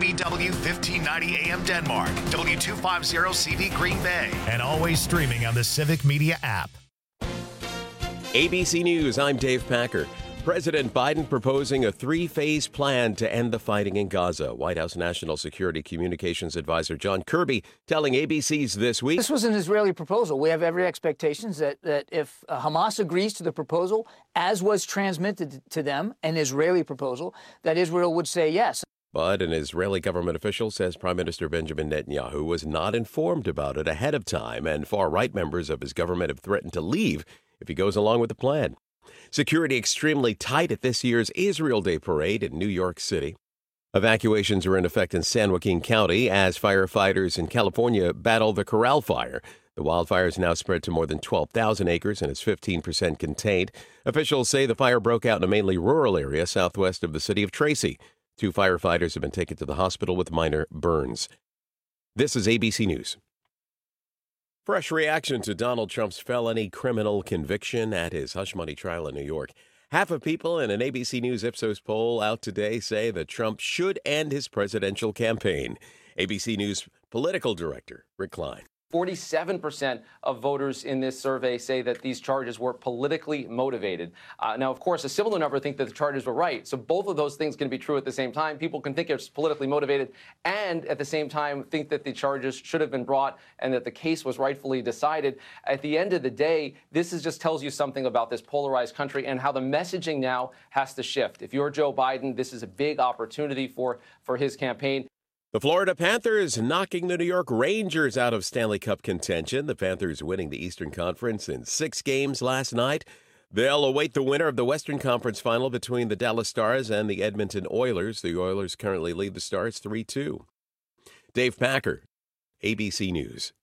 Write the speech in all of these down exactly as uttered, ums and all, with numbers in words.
B W fifteen ninety A M Denmark, W two fifty C V Green Bay, and always streaming on the Civic Media app. A B C News, I'm Dave Packer. President Biden proposing a three-phase plan to end the fighting in Gaza. White House National Security Communications Advisor John Kirby telling A B C's This Week. This was an Israeli proposal. We have every expectation that, that if uh, Hamas agrees to the proposal, as was transmitted to them, an Israeli proposal, that Israel would say yes. But an Israeli government official says Prime Minister Benjamin Netanyahu was not informed about it ahead of time, and far-right members of his government have threatened to leave if he goes along with the plan. Security extremely tight at this year's Israel Day parade in New York City. Evacuations are in effect in San Joaquin County as firefighters in California battle the Corral Fire. The wildfire is now spread to more than twelve thousand acres and is fifteen percent contained. Officials say the fire broke out in a mainly rural area southwest of the city of Tracy. Two firefighters have been taken to the hospital with minor burns. This is A B C News. Fresh reaction to Donald Trump's felony criminal conviction at his hush money trial in New York. Half of people in an A B C News Ipsos poll out today say that Trump should end his presidential campaign. A B C News political director Rick Klein. forty-seven percent of voters in this survey say that these charges were politically motivated. Uh, now, of course, a similar number think that the charges were right. So both of those things can be true at the same time. People can think it's politically motivated and at the same time think that the charges should have been brought and that the case was rightfully decided. At the end of the day, this is just tells you something about this polarized country and how the messaging now has to shift. If you're Joe Biden, this is a big opportunity for, for his campaign. The Florida Panthers knocking the New York Rangers out of Stanley Cup contention. The Panthers winning the Eastern Conference in six games last night. They'll await the winner of the Western Conference final between the Dallas Stars and the Edmonton Oilers. The Oilers currently lead the Stars three two. Dave Packer, A B C News.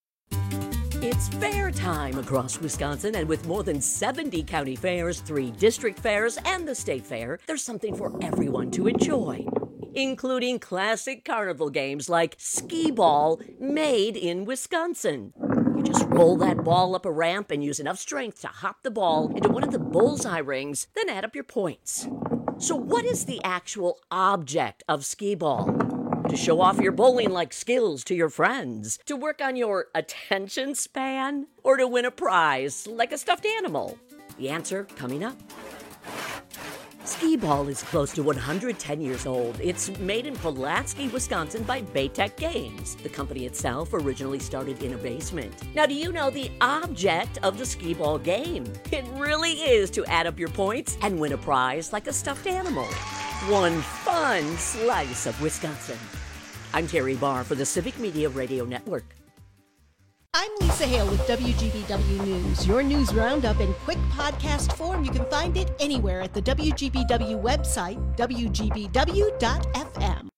It's fair time across Wisconsin, and with more than seventy county fairs, three district fairs, and the state fair, there's something for everyone to enjoy, including classic carnival games like skee ball, made in Wisconsin. You just roll that ball up a ramp and use enough strength to hop the ball into one of the bullseye rings, then add up your points. So what is the actual object of skee ball? To show off your bowling-like skills to your friends? To work on your attention span? Or to win a prize like a stuffed animal? The answer coming up. Skee ball is close to one hundred ten years old. It's made in Pulaski, Wisconsin by Baytech Games. The company itself originally started in a basement. Now, do you know the object of the skee ball game? It really is to add up your points and win a prize like a stuffed animal. One fun slice of Wisconsin. I'm Terry Barr for the Civic Media Radio Network. I'm Lisa Hale with W G B W News, your news roundup in quick podcast form. You can find it anywhere at the W G B W website, W G B W dot F M.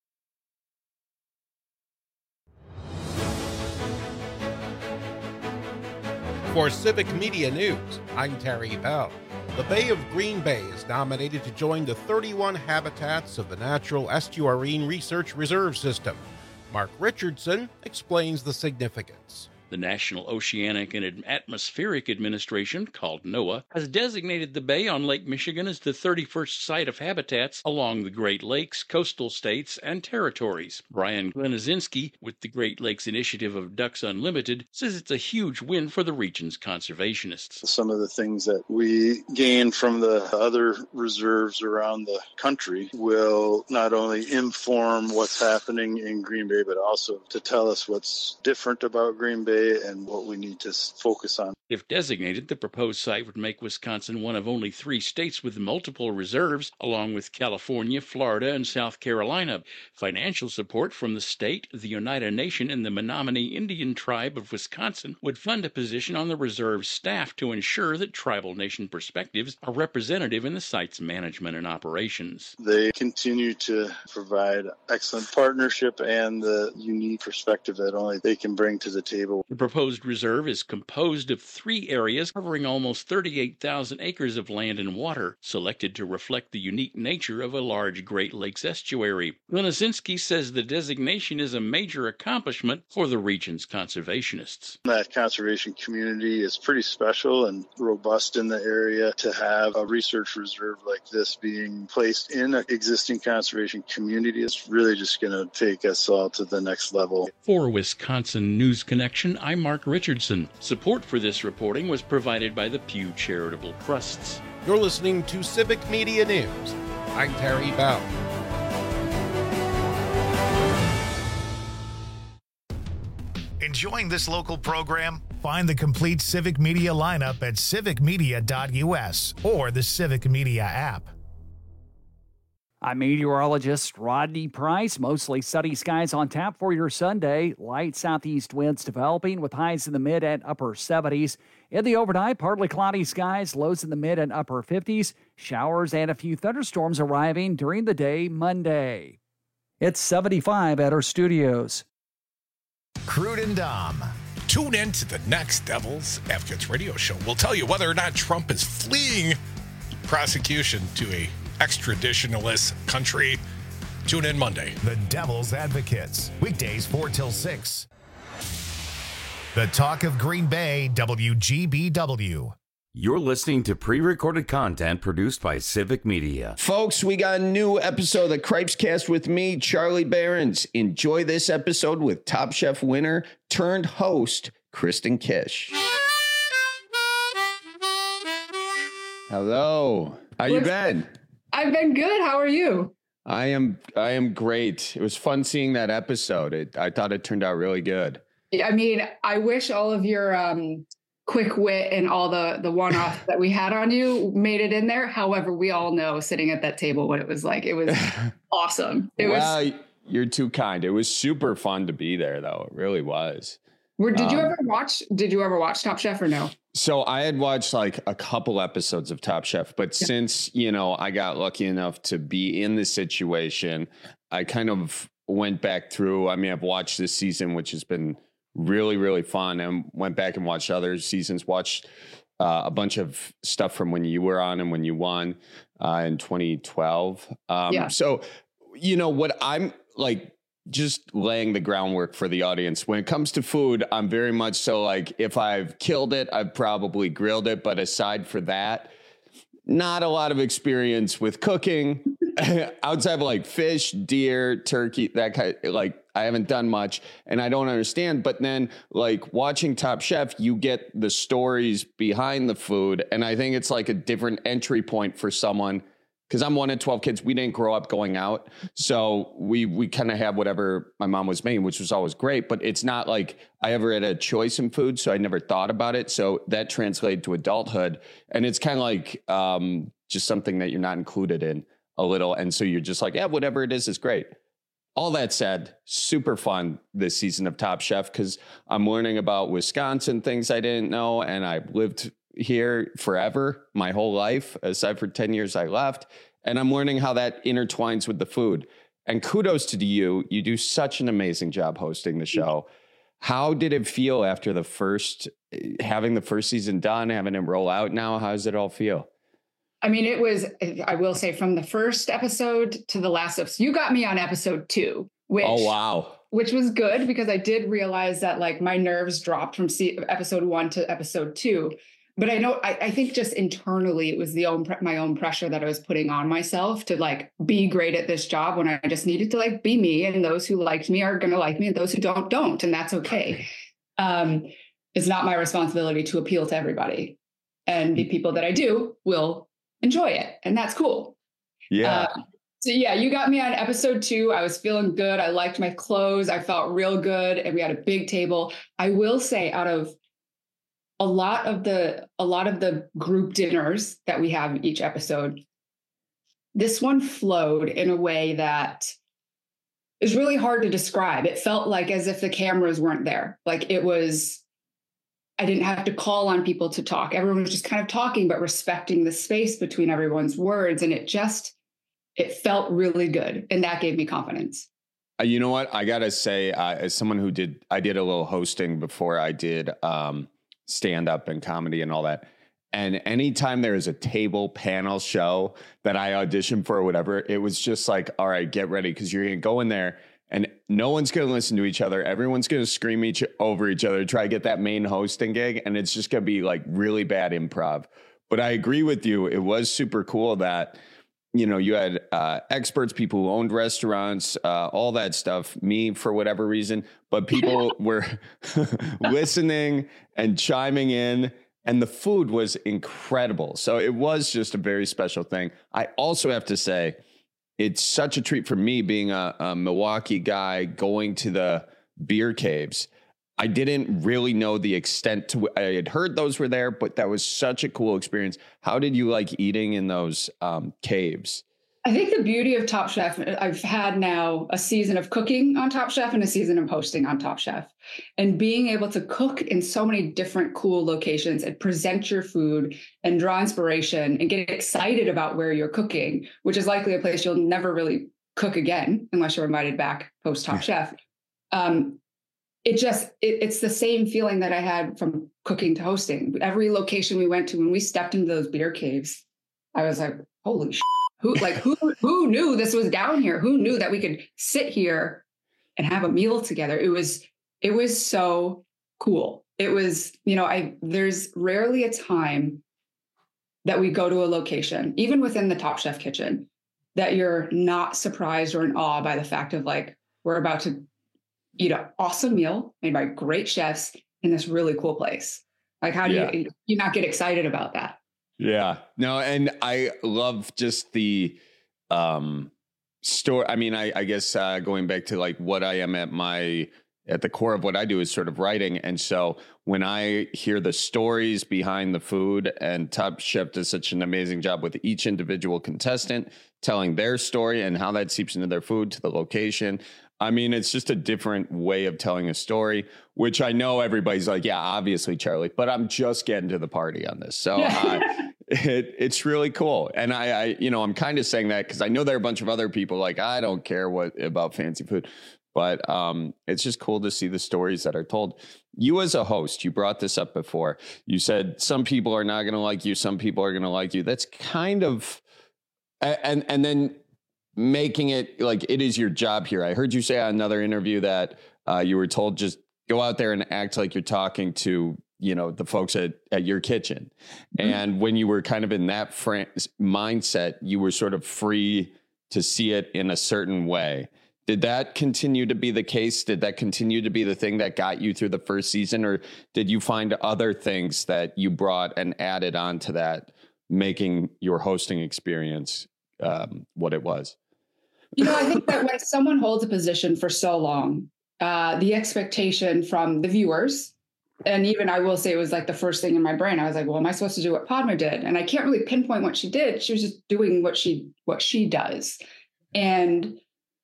For Civic Media News, I'm Terry Bell. The Bay of Green Bay is nominated to join the thirty-one habitats of the Natural Estuarine Research Reserve System. Mark Richardson explains the significance. The National Oceanic and Atmospheric Administration, called NOAA, has designated the bay on Lake Michigan as the thirty-first site of habitats along the Great Lakes, coastal states, and territories. Brian Glenizinski, with the Great Lakes Initiative of Ducks Unlimited, says it's a huge win for the region's conservationists. Some of the things that we gain from the other reserves around the country will not only inform what's happening in Green Bay, but also to tell us what's different about Green Bay and what we need to focus on. If designated, the proposed site would make Wisconsin one of only three states with multiple reserves, along with California, Florida, and South Carolina. Financial support from the state, the Oneida Nation, and the Menominee Indian Tribe of Wisconsin would fund a position on the reserve staff to ensure that tribal nation perspectives are representative in the site's management and operations. They continue to provide excellent partnership and the unique perspective that only they can bring to the table. The proposed reserve is composed of three areas covering almost thirty-eight thousand acres of land and water, selected to reflect the unique nature of a large Great Lakes estuary. Glenozinski says the designation is a major accomplishment for the region's conservationists. That conservation community is pretty special and robust in the area. To have a research reserve like this being placed in an existing conservation community is really just going to take us all to the next level. For Wisconsin News Connection, I'm Mark Richardson. Support for this reporting was provided by the Pew Charitable Trusts. You're listening to Civic Media News. I'm Terry Bell. Enjoying this local program? Find the complete Civic Media lineup at civic media dot u s or the Civic Media app. I'm meteorologist Rodney Price. Mostly sunny skies on tap for your Sunday. Light southeast winds developing with highs in the mid and upper seventies. In the overnight, partly cloudy skies, lows in the mid and upper fifties. Showers and a few thunderstorms arriving during the day Monday. It's seventy-five at our studios. Crude and Dom. Tune in to the next Devil's Advocates radio show. We'll tell you whether or not Trump is fleeing prosecution to a extraditionalist country. Tune in Monday. The Devil's Advocates. Weekdays four till six. The Talk of Green Bay, W G B W. You're listening to pre-recorded content produced by Civic Media. Folks, we got a new episode of the Cripes Cast with me, Charlie Behrens. Enjoy this episode with Top Chef winner turned host, Kristen Kish. Hello. How you been? I've been good. How are you? I am I am great. It was fun seeing that episode. It, I thought it turned out really good. I mean, I wish all of your um, quick wit and all the, the one-offs that we had on you made it in there. However, we all know sitting at that table what it was like. It was awesome. It well, was, you're too kind. It was super fun to be there, though. It really was. Were, did you um, ever watch, did you ever watch Top Chef or no? So I had watched like a couple episodes of Top Chef, but yeah. since, you know, I got lucky enough to be in the situation, I kind of went back through. I mean, I've watched this season, which has been really, really fun, and went back and watched other seasons, watched uh, a bunch of stuff from when you were on and when you won uh, in twenty twelve. Um, yeah. So, you know, what I'm like, just laying the groundwork for the audience. When it comes to food, I'm very much so like, if I've killed it, I've probably grilled it. But aside for that, not a lot of experience with cooking outside of like fish, deer, turkey, that kind of, like, I haven't done much and I don't understand. But then like watching Top Chef, you get the stories behind the food. And I think it's like a different entry point for someone. Because I'm one of twelve kids. We didn't grow up going out. So we we kind of have whatever my mom was making, which was always great. But it's not like I ever had a choice in food. So I never thought about it. So that translated to adulthood. And it's kind of like um, just something that you're not included in a little. And so you're just like, yeah, whatever it is, is great. All that said, super fun this season of Top Chef because I'm learning about Wisconsin, things I didn't know. And I've lived here forever, my whole life, aside for ten years I left. And I'm learning how that intertwines with the food. And kudos to you. You do such an amazing job hosting the show. How did it feel after the first, having the first season done, having it roll out now? How does it all feel? I mean, it was, I will say, from the first episode to the last episode, you got me on episode two, which, oh, wow. which was good because I did realize that like my nerves dropped from episode one to episode two. But I know, I, I think just internally, it was the own my own pressure that I was putting on myself to like be great at this job when I just needed to like be me, and those who liked me are going to like me and those who don't, don't. And that's okay. Um, it's not my responsibility to appeal to everybody, and the people that I do will enjoy it. And that's cool. Yeah. Uh, so yeah, you got me on episode two. I was feeling good. I liked my clothes. I felt real good. And we had a big table. I will say out of a lot of the a lot of the group dinners that we have each episode, this one flowed in a way that is really hard to describe. It felt like as if the cameras weren't there. Like it was, I didn't have to call on people to talk. Everyone was just kind of talking, but respecting the space between everyone's words. And it just, it felt really good. And that gave me confidence. Uh, you know what? I got to say, uh, as someone who did, I did a little hosting before I did um, stand up and comedy and all that. And anytime there is a table panel show that I auditioned for or whatever, it was just like, all right, get ready, because you're going to go in there and no one's going to listen to each other. Everyone's going to scream each over each other, try to get that main hosting gig. And it's just going to be like really bad improv. But I agree with you. It was super cool that, you know, you had uh, experts, people who owned restaurants, uh, all that stuff, me for whatever reason, but people were listening and chiming in, and the food was incredible. So it was just a very special thing. I also have to say, it's such a treat for me being a, a Milwaukee guy going to the beer caves. I didn't really know the extent to, I had heard those were there, but that was such a cool experience. How did you like eating in those um, caves? I think the beauty of Top Chef, I've had now a season of cooking on Top Chef and a season of hosting on Top Chef, and being able to cook in so many different cool locations and present your food and draw inspiration and get excited about where you're cooking, which is likely a place you'll never really cook again unless you're invited back post Top Chef. Um, It just, it, it's the same feeling that I had from cooking to hosting. Every location we went to, when we stepped into those beer caves, I was like, holy shit. Who, like, who, who knew this was down here? Who knew that we could sit here and have a meal together? It was, it was so cool. It was, you know, I, there's rarely a time that we go to a location, even within the Top Chef kitchen, that you're not surprised or in awe by the fact of like, we're about to eat an awesome meal made by great chefs in this really cool place. Like, how do yeah. you, you not get excited about that? Yeah, no. And I love just the, um, story. I mean, I, I guess, uh, going back to like what I am at my, at the core of what I do is sort of writing. And so when I hear the stories behind the food, and Top Chef does such an amazing job with each individual contestant telling their story and how that seeps into their food to the location. I mean, it's just a different way of telling a story, which I know everybody's like, yeah, obviously, Charlie, but I'm just getting to the party on this. So uh, it, it's really cool. And I, I you know, I'm kind of saying that because I know there are a bunch of other people like, I don't care what about fancy food, but um, it's just cool to see the stories that are told. You as a host, you brought this up before. You said some people are not going to like you. Some people are going to like you. That's kind of, and and then making it like it is your job here. I heard you say on another interview that uh, you were told just go out there and act like you're talking to, you know, the folks at, at your kitchen. Mm-hmm. And when you were kind of in that fr- mindset, you were sort of free to see it in a certain way. Did that continue to be the case? Did that continue to be the thing that got you through the first season? Or did you find other things that you brought and added on to that, making your hosting experience um, what it was? You know, I think that when someone holds a position for so long, uh, the expectation from the viewers, and even I will say it was like the first thing in my brain, I was like, well, am I supposed to do what Padma did? And I can't really pinpoint what she did. She was just doing what she what she does. And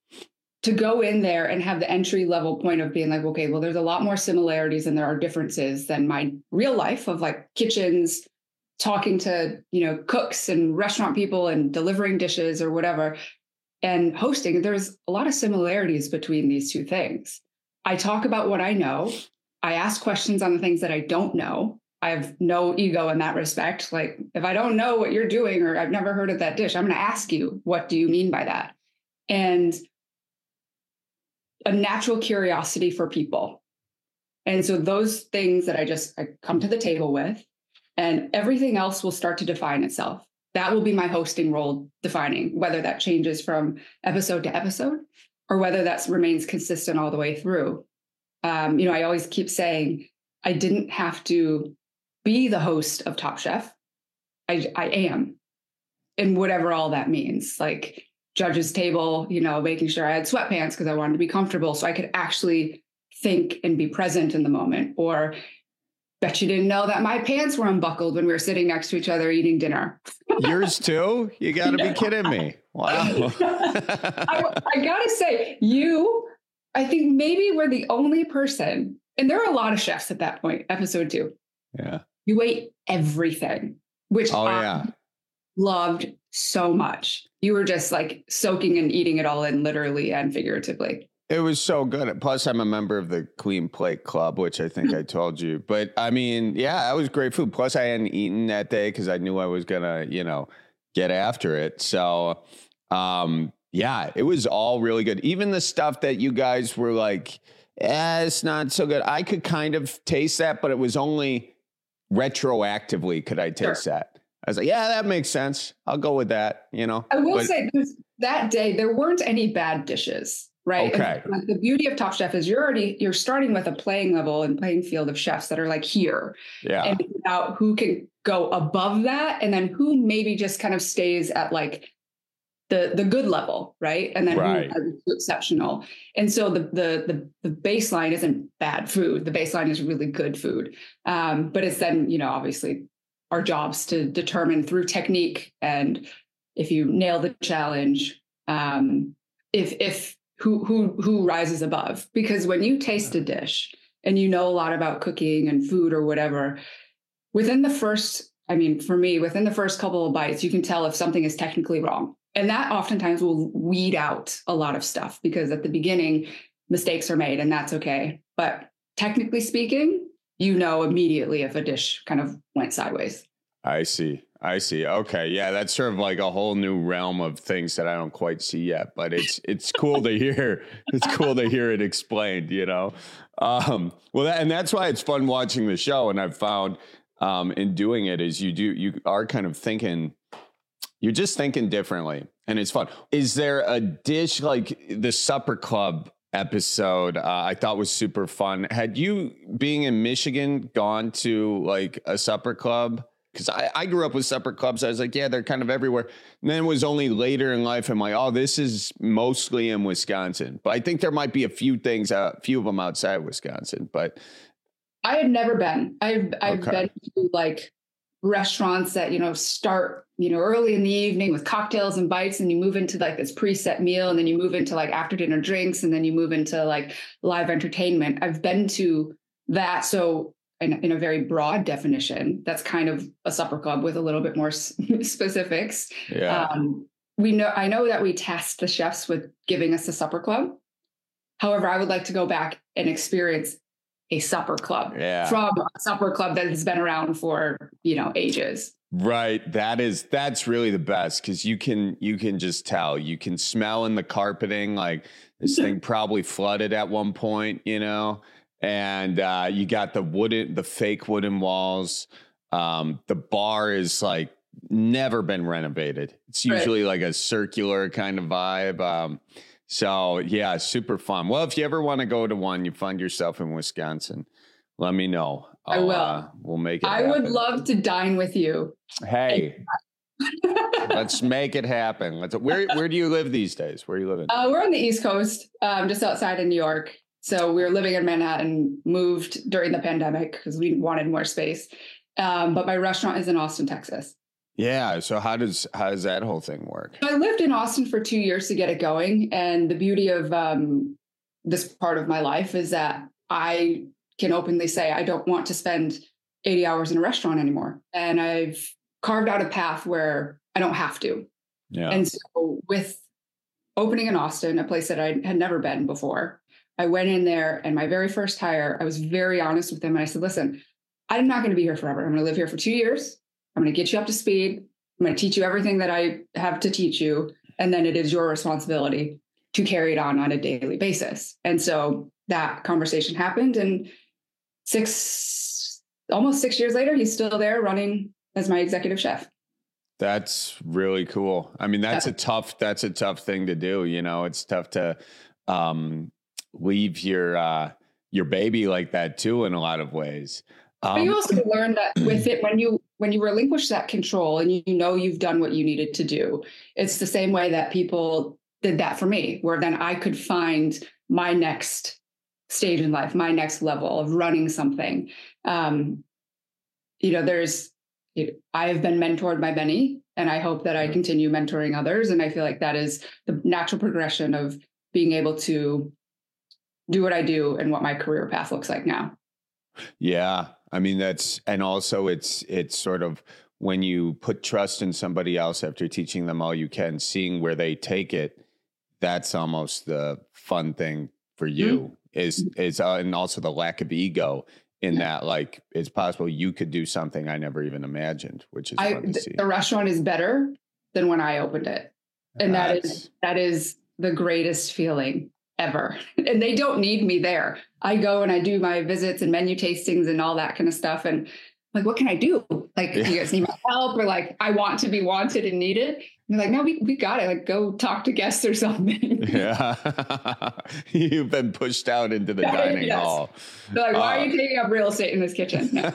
to go in there and have the entry level point of being like, okay, well, there's a lot more similarities than there are differences than my real life of like kitchens, talking to, you know, cooks and restaurant people and delivering dishes or whatever. And hosting, there's a lot of similarities between these two things. I talk about what I know. I ask questions on the things that I don't know. I have no ego in that respect. Like, if I don't know what you're doing or I've never heard of that dish, I'm going to ask you, what do you mean by that? And a natural curiosity for people. And so those things that I just I come to the table with, and everything else will start to define itself. That will be my hosting role defining, whether that changes from episode to episode or whether that remains consistent all the way through. Um, you know, I always keep saying I didn't have to be the host of Top Chef. I, I am, and whatever all that means, like judges table, you know, making sure I had sweatpants because I wanted to be comfortable so I could actually think and be present in the moment. Or bet you didn't know that my pants were unbuckled when we were sitting next to each other eating dinner. Yours too? You got to be kidding me. Wow. I, I got to say, you, I think maybe we're the only person, and there are a lot of chefs at that point, episode two. Yeah. You ate everything, which oh, I yeah. loved so much. You were just like soaking and eating it all in, literally and figuratively. It was so good. Plus, I'm a member of the Clean Plate Club, which I think I told you. But I mean, yeah, that was great food. Plus, I hadn't eaten that day because I knew I was gonna, you know, get after it. So, um, yeah, it was all really good. Even the stuff that you guys were like, eh, it's not so good. I could kind of taste that, but it was only retroactively could I taste sure. that. I was like, yeah, that makes sense. I'll go with that. You know, I will but, say that day there weren't any bad dishes. Right. Okay. And, like, the beauty of Top Chef is you're already you're starting with a playing level and playing field of chefs that are like here. Yeah. And it's about who can go above that, and then who maybe just kind of stays at like the the good level, right? And then right. who is exceptional. And so the the the the baseline isn't bad food. The baseline is really good food. Um, but it's then, you know, obviously our jobs to determine through technique and if you nail the challenge, um, if if who who who rises above. Because when you taste a dish and you know a lot about cooking and food or whatever, within the first, I mean, for me, within the first couple of bites, you can tell if something is technically wrong. And that oftentimes will weed out a lot of stuff because at the beginning, mistakes are made and that's okay. But technically speaking, you know immediately if a dish kind of went sideways. I see. I see. Okay. Yeah, that's sort of like a whole new realm of things that I don't quite see yet, but it's it's cool to hear. It's cool to hear it explained, you know. Um, well, that, and that's why it's fun watching the show. And I've found um, in doing it is you do you are kind of thinking, you're just thinking differently, and it's fun. Is there a dish like the Supper Club episode? Uh, I thought was super fun. Had you, being in Michigan, gone to like a supper club? Because I, I grew up with supper clubs. I was like, yeah, they're kind of everywhere. And then it was only later in life, I'm like, oh, this is mostly in Wisconsin. But I think there might be a few things, a uh, few of them outside Wisconsin. But I had never been. I've I've okay. been to like restaurants that, you know, start, you know, early in the evening with cocktails and bites, and you move into like this preset meal, and then you move into like after dinner drinks, and then you move into like live entertainment. I've been to that. So in, in a very broad definition, that's kind of a supper club with a little bit more s- specifics. Yeah. Um, we know, I know that we tasked the chefs with giving us a supper club. However, I would like to go back and experience a supper club yeah. from a supper club that has been around for, you know, ages. Right. That is, that's really the best. Cause you can, you can just tell, you can smell in the carpeting, like this thing probably flooded at one point, you know, and uh, you got the wooden, the fake wooden walls. Um, the bar is like never been renovated. It's usually right. like a circular kind of vibe. Um, So, yeah, super fun. Well, if you ever want to go to one, you find yourself in Wisconsin, let me know. I'll, I will. Uh, we'll make it I happen. would love to dine with you. Hey, let's make it happen. Let's. Where Where do you live these days? Where are you living? Uh, we're on the East Coast, um, just outside of New York. So we were living in Manhattan, moved during the pandemic because we wanted more space. Um, but my restaurant is in Austin, Texas. Yeah. So how does how does that whole thing work? I lived in Austin for two years to get it going. And the beauty of um, this part of my life is that I can openly say I don't want to spend eighty hours in a restaurant anymore. And I've carved out a path where I don't have to. Yeah. And so with opening in Austin, a place that I had never been before, I went in there, and my very first hire, I was very honest with them. And I said, listen, I'm not going to be here forever. I'm going to live here for two years. I'm going to get you up to speed. I'm going to teach you everything that I have to teach you. And then it is your responsibility to carry it on on a daily basis. And so that conversation happened. And six, almost six years later, he's still there running as my executive chef. That's really cool. I mean, that's yeah. a tough, that's a tough thing to do. You know, it's tough to um, leave your, uh, your baby like that too, in a lot of ways. Um, but you also learn that with it, when you when you relinquish that control and you know you've done what you needed to do, it's the same way that people did that for me, where then I could find my next stage in life, my next level of running something. Um, you know, there's, I have been mentored by many, and I hope that I continue mentoring others. And I feel like that is the natural progression of being able to do what I do and what my career path looks like now. Yeah. I mean, that's, and also it's, it's sort of when you put trust in somebody else after teaching them all you can, seeing where they take it, that's almost the fun thing for you Mm-hmm. is, is, uh, and also the lack of ego in that, like, it's possible you could do something I never even imagined, which is I, fun to th- see. the restaurant is better than when I opened it. And that That's- is, that is the greatest feeling ever. And they don't need me there. I go and I do my visits and menu tastings and all that kind of stuff. And like, what can I do? Like, Yeah. you guys need my help? Or like, I want to be wanted and needed. And they're like, no, we, we got it. Like, go talk to guests or something. Yeah. You've been pushed out into the dining Yes. hall. They're like, why Uh, are you taking up real estate in this kitchen? No.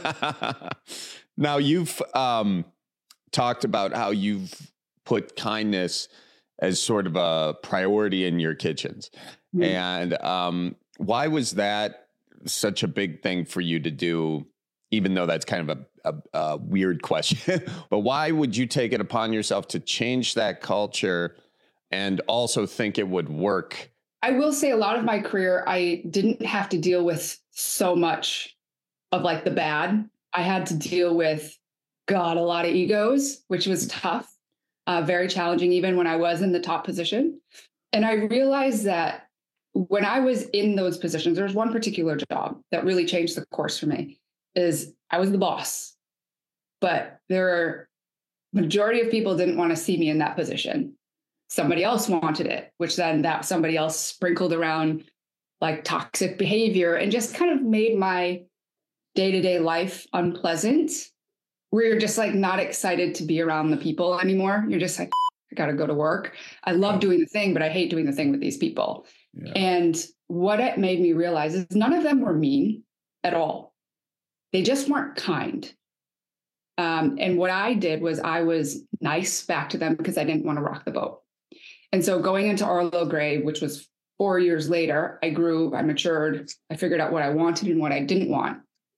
Now you've um, talked about how you've put kindness as sort of a priority in your kitchens. Mm-hmm. And um, why was that such a big thing for you to do, even though that's kind of a, a, a weird question? But why would you take it upon yourself to change that culture and also think it would work? I will say a lot of my career, I didn't have to deal with so much of like the bad. I had to deal with, God, a lot of egos, which was tough, uh, very challenging, even when I was in the top position. And I realized that when I was in those positions, there was one particular job that really changed the course for me, is I was the boss. But there are majority of people didn't want to see me in that position. Somebody else wanted it, which then that somebody else sprinkled around like toxic behavior and just kind of made my day-to-day life unpleasant, where you're just like not excited to be around the people anymore. You're just like, I got to go to work. I love doing the thing, but I hate doing the thing with these people. Yeah. And what it made me realize is none of them were mean at all. They just weren't kind. Um, and what I did was I was nice back to them because I didn't want to rock the boat. And so going into Arlo Gray, which was four years later, I grew, I matured, I figured out what I wanted and what I didn't want.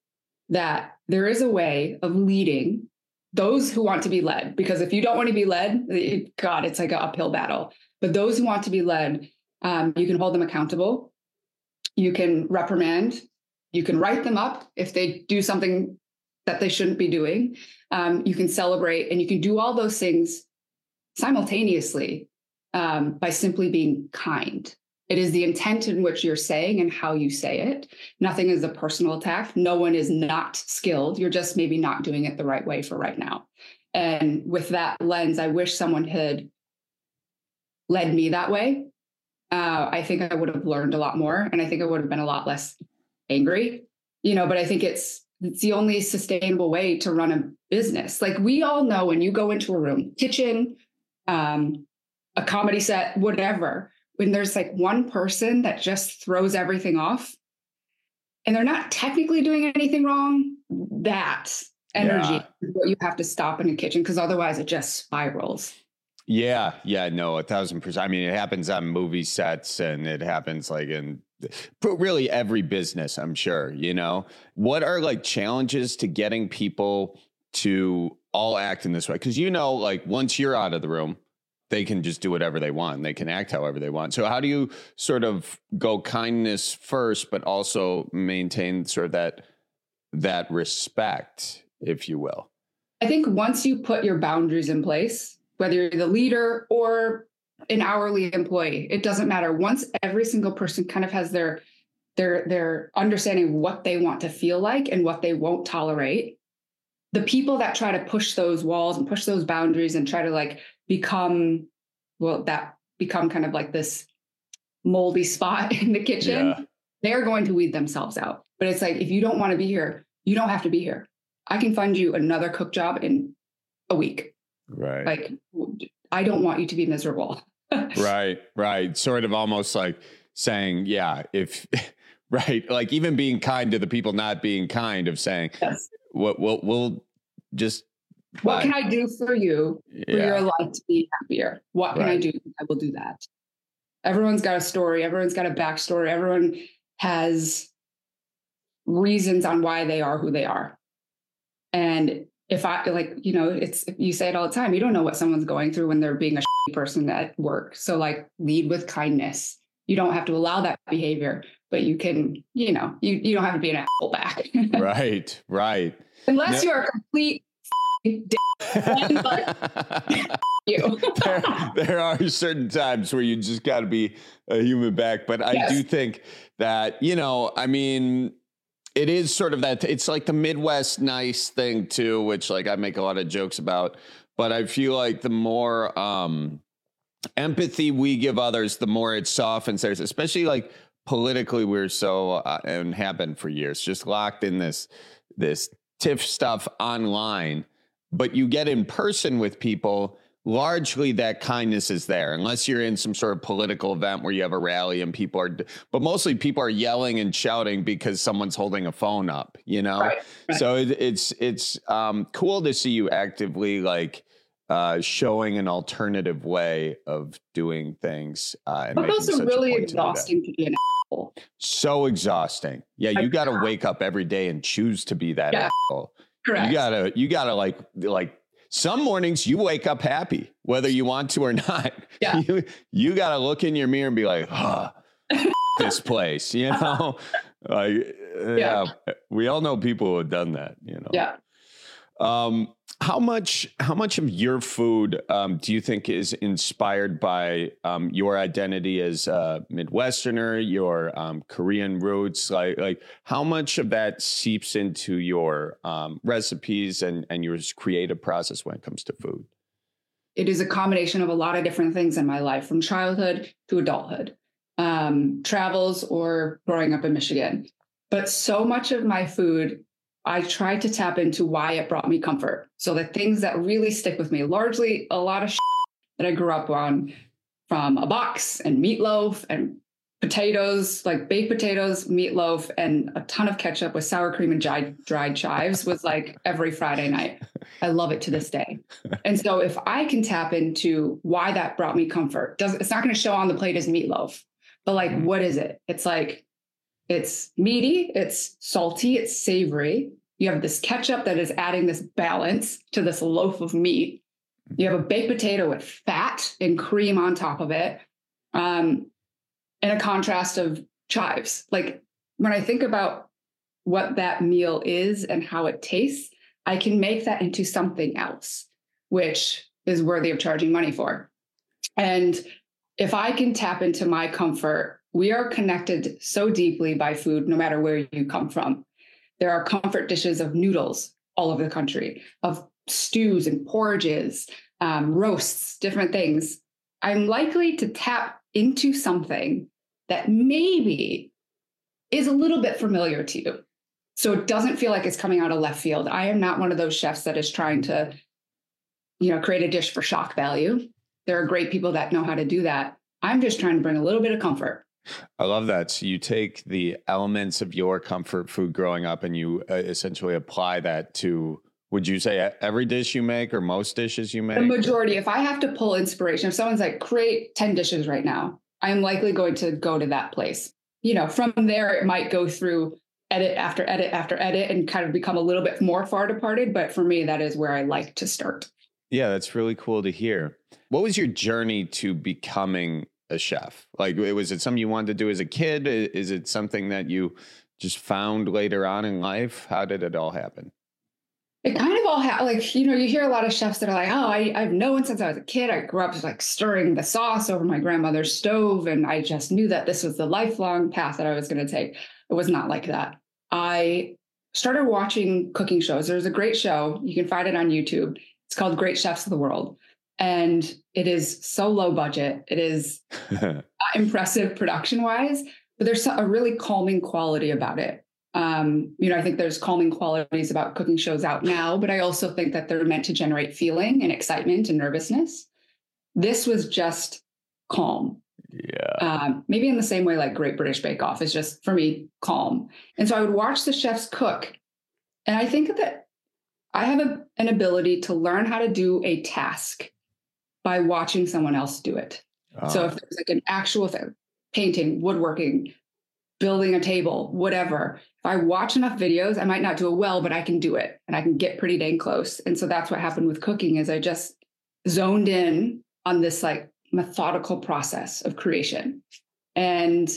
That there is a way of leading those who want to be led. Because if you don't want to be led, it, God, it's like an uphill battle. But those who want to be led, um, you can hold them accountable. You can reprimand. You can write them up if they do something that they shouldn't be doing. Um, you can celebrate, and you can do all those things simultaneously um, by simply being kind. It is the intent in which you're saying and how you say it. Nothing is a personal attack. No one is not skilled. You're just maybe not doing it the right way for right now. And with that lens, I wish someone had led me that way. Uh, I think I would have learned a lot more, and I think I would have been a lot less angry, you know, but I think it's, it's the only sustainable way to run a business. Like we all know when you go into a room, kitchen, um, a comedy set, whatever, when there's like one person that just throws everything off and they're not technically doing anything wrong, that energy Yeah. is what you have to stop in a kitchen, because otherwise it just spirals. Yeah, yeah, no, a thousand percent. I mean, it happens on movie sets and it happens like in really every business, I'm sure, you know. What are like challenges to getting people to all act in this way? Because, you know, like once you're out of the room, they can just do whatever they want. They can act however they want. So how do you sort of go kindness first, but also maintain sort of that, that respect, if you will? I think once you put your boundaries in place, whether you're the leader or an hourly employee, it doesn't matter. Once every single person kind of has their, their, their understanding of what they want to feel like and what they won't tolerate, the people that try to push those walls and push those boundaries and try to like become, well, that become kind of like this moldy spot in the kitchen, yeah. They're going to weed themselves out. But it's like, if you don't want to be here, you don't have to be here. I can find you another cook job in a week. Right. Like, I don't want you to be miserable. Right. Right. Sort of almost like saying, yeah, if, right. Like even being kind to the people not being kind, of saying, yes. What we'll, we'll just, what can I do for you for yeah. your life to be happier? What can right. I do? I will do that. Everyone's got a story. Everyone's got a backstory. Everyone has reasons on why they are who they are. And if I like, you know, it's, you say it all the time, you don't know what someone's going through when they're being a shitty person at work. So like lead with kindness. You don't have to allow that behavior, but you can, you know, you, you don't have to be an asshole back. Right. Right. Unless no. you're a complete you. there, there are certain times where you just got to be a human back. But I Yes. do think that, you know, I mean, it is sort of that, it's like the Midwest nice thing too, which like I make a lot of jokes about, but I feel like the more um, empathy we give others, the more it softens theirs, especially like politically, we're so, uh, and have been for years, just locked in this, this tiff stuff online, but you get in person with people, largely that kindness is there, unless you're in some sort of political event where you have a rally and people are, but mostly people are yelling and shouting because someone's holding a phone up, you know? Right, right. So it, it's, it's um, cool to see you actively like uh, showing an alternative way of doing things. Uh, and But making also such a really point to do that. exhausting to be an asshole. So exhausting. Yeah, you got to wake up every day and choose to be that Yeah. asshole. Correct. You gotta, you gotta like, like some mornings you wake up happy, whether you want to or not. Yeah. You, you gotta look in your mirror and be like, oh, this place, you know? Like, yeah. yeah, we all know people who have done that, you know? Yeah. Um, how much, how much of your food, um, do you think is inspired by, um, your identity as a Midwesterner, your, um, Korean roots? Like, like how much of that seeps into your, um, recipes and, and your creative process when it comes to food? It is a combination of a lot of different things in my life, from childhood to adulthood, um, travels or growing up in Michigan. But so much of my food, I tried to tap into why it brought me comfort. So the things that really stick with me, largely a lot of shit that I grew up on, from a box and meatloaf and potatoes, like baked potatoes, meatloaf, and a ton of ketchup with sour cream and dried, dried chives was like every Friday night. I love it to this day. And so if I can tap into why that brought me comfort, doesn't, it's not going to show on the plate as meatloaf, but like, what is it? It's like, it's meaty, it's salty, it's savory. You have this ketchup that is adding this balance to this loaf of meat. You have a baked potato with fat and cream on top of it, um, and a contrast of chives. Like when I think about what that meal is and how it tastes, I can make that into something else, which is worthy of charging money for. And if I can tap into my comfort, we are connected so deeply by food, no matter where you come from. There are comfort dishes of noodles all over the country, of stews and porridges, um, roasts, different things. I'm likely to tap into something that maybe is a little bit familiar to you. So it doesn't feel like it's coming out of left field. I am not one of those chefs that is trying to, you know, create a dish for shock value. There are great people that know how to do that. I'm just trying to bring a little bit of comfort. I love that. So you take the elements of your comfort food growing up and you uh, essentially apply that to, would you say every dish you make or most dishes you make? The majority. If I have to pull inspiration, if someone's like, create ten dishes right now, I'm likely going to go to that place. You know, from there, it might go through edit after edit after edit and kind of become a little bit more far departed. But for me, that is where I like to start. Yeah, that's really cool to hear. What was your journey to becoming a chef? Like, was it something you wanted to do as a kid? Is it something that you just found later on in life? How did it all happen? It kind of all ha- like, you know, you hear a lot of chefs that are like, oh, I, I've known since I was a kid. I grew up like stirring the sauce over my grandmother's stove. And I just knew that this was the lifelong path that I was going to take. It was not like that. I started watching cooking shows. There's a great show. You can find it on YouTube. It's called Great Chefs of the World. And it is so low budget. It is not impressive production wise, but there's a really calming quality about it. Um, you know, I think there's calming qualities about cooking shows out now, but I also think that they're meant to generate feeling and excitement and nervousness. This was just calm. Yeah. Um, maybe in the same way like Great British Bake Off is just, for me, calm. And so I would watch the chefs cook. And I think that I have a, an ability to learn how to do a task by watching someone else do it. Oh. So if there's like an actual thing, painting, woodworking, building a table, whatever, if I watch enough videos, I might not do it well, but I can do it and I can get pretty dang close. And so that's what happened with cooking is I just zoned in on this like methodical process of creation. And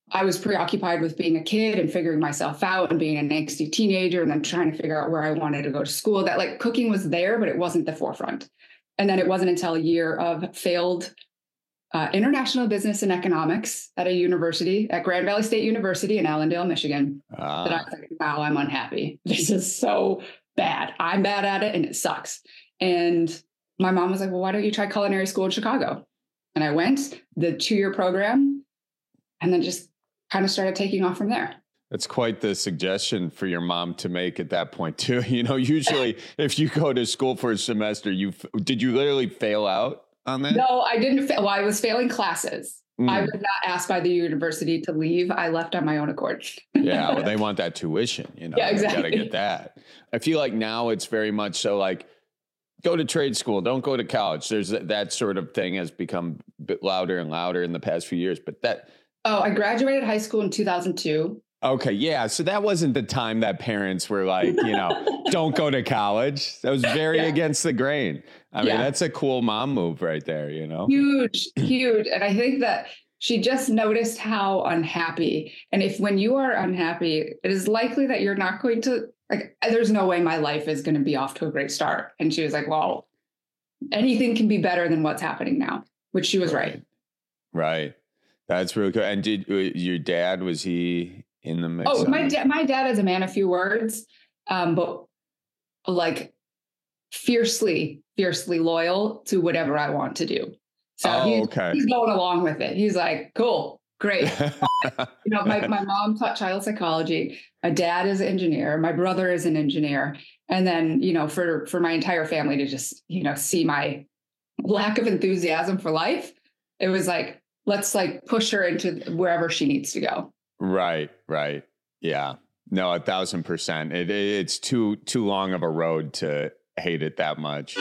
I was preoccupied with being a kid and figuring myself out and being an angsty teenager and then trying to figure out where I wanted to go to school, that like cooking was there, but it wasn't the forefront. And then it wasn't until a year of failed uh, international business and economics at a university, at Grand Valley State University in Allendale, Michigan, ah. that I was like, wow, I'm unhappy. This is so bad. I'm bad at it and it sucks. And my mom was like, well, why don't you try culinary school in Chicago? And I went, the two-year program, and then just kind of started taking off from there. That's quite the suggestion for your mom to make at that point too. You know, usually if you go to school for a semester, you did you literally fail out on that? No, I didn't. Fa- well, I was failing classes. Mm. I was not asked by the university to leave. I left on my own accord. Yeah, well, they want that tuition. You know, yeah, exactly. Got to get that. I feel like now it's very much so like, go to trade school, don't go to college. There's that, that sort of thing has become a bit louder and louder in the past few years. But that. Oh, I graduated high school in two thousand two. Okay, yeah. So that wasn't the time that parents were like, you know, don't go to college. That was very yeah. against the grain. I mean, yeah. that's a cool mom move right there, you know? Huge, huge. And I think that she just noticed how unhappy. And if when you are unhappy, it is likely that you're not going to, like, there's no way my life is going to be off to a great start. And she was like, well, anything can be better than what's happening now, which she was right. Right. right. That's really cool. And did your dad, was he in the mix? Oh, my dad, my dad is a man of few words, um, but like fiercely, fiercely loyal to whatever I want to do. So oh, he's, okay. he's going along with it. He's like, cool, great. you know, my, my mom taught child psychology. My dad is an engineer. My brother is an engineer. And then, you know, for, for my entire family to just, you know, see my lack of enthusiasm for life, it was like, let's like push her into wherever she needs to go. Right, right. Yeah. No, a thousand percent. It, it's too too long of a road to hate it that much.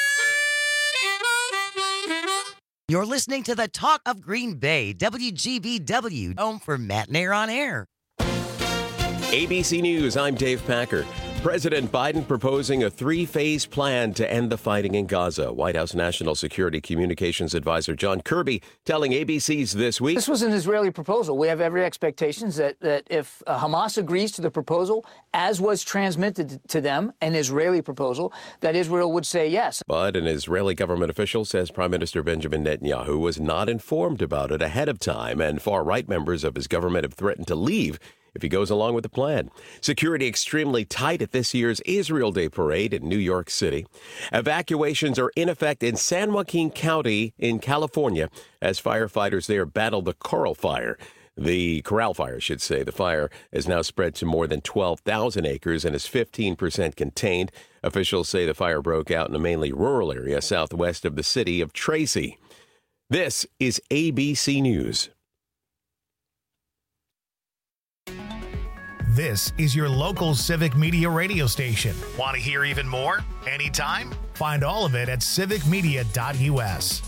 You're listening to the Talk of Green Bay, W G B W, home for Matt Nair on Air. A B C News, I'm Dave Packer. President Biden proposing a three-phase plan to end the fighting in Gaza. White House National Security Communications Advisor John Kirby telling A B C's This Week. This was an Israeli proposal. We have every expectation that, that if uh, Hamas agrees to the proposal, as was transmitted to them, an Israeli proposal, that Israel would say yes. But an Israeli government official says Prime Minister Benjamin Netanyahu was not informed about it ahead of time, and far-right members of his government have threatened to leave if he goes along with the plan. Security extremely tight at this year's Israel Day parade in New York City. Evacuations are in effect in San Joaquin County in California as firefighters there battle the Coral Fire. The Corral Fire, I should say. The fire has now spread to more than twelve thousand acres and is fifteen percent contained. Officials say the fire broke out in a mainly rural area southwest of the city of Tracy. This is A B C News. This is your local Civic Media radio station. Want to hear even more? Anytime? Find all of it at civic media dot u s.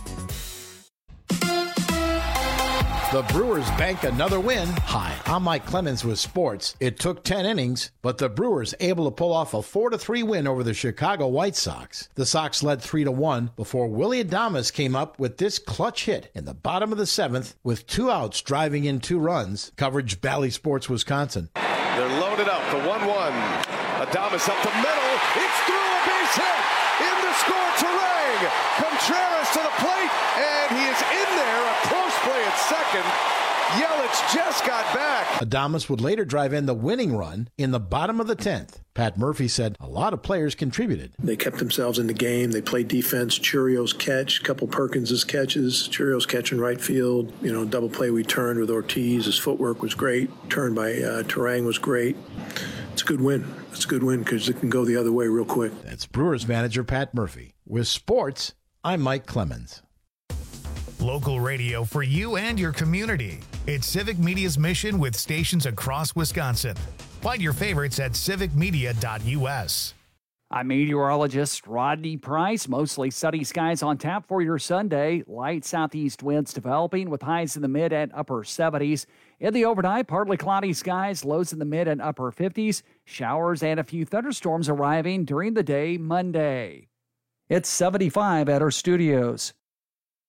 The Brewers bank another win. Hi, I'm Mike Clemens with sports. It took ten innings, but the Brewers able to pull off a four to three win over the Chicago White Sox. The Sox led three to one before Willy Adames came up with this clutch hit in the bottom of the seventh with two outs driving in two runs. Coverage Bally Sports, Wisconsin. They're loaded up. The one one. Adames up the middle. It's through, a base hit. In to score, Terang. Contreras to the plate, and he is in there. A close play at second. Yelich just got back. Adames would later drive in the winning run in the bottom of the tenth. Pat Murphy said a lot of players contributed. They kept themselves in the game. They played defense. Churio's catch, a couple Perkins' catches. Churio's catch in right field. You know, double play we turned with Ortiz. His footwork was great. Turn by uh, Terang was great. It's a good win. It's a good win because it can go the other way real quick. That's Brewers manager Pat Murphy. With sports, I'm Mike Clemens. Local radio for you and your community. It's Civic Media's mission with stations across Wisconsin. Find your favorites at civic media dot u s. I'm meteorologist Rodney Price. Mostly sunny skies on tap for your Sunday. Light southeast winds developing with highs in the mid and upper seventies. In the overnight, partly cloudy skies, lows in the mid and upper fifties. Showers and a few thunderstorms arriving during the day Monday. It's seventy-five at our studios.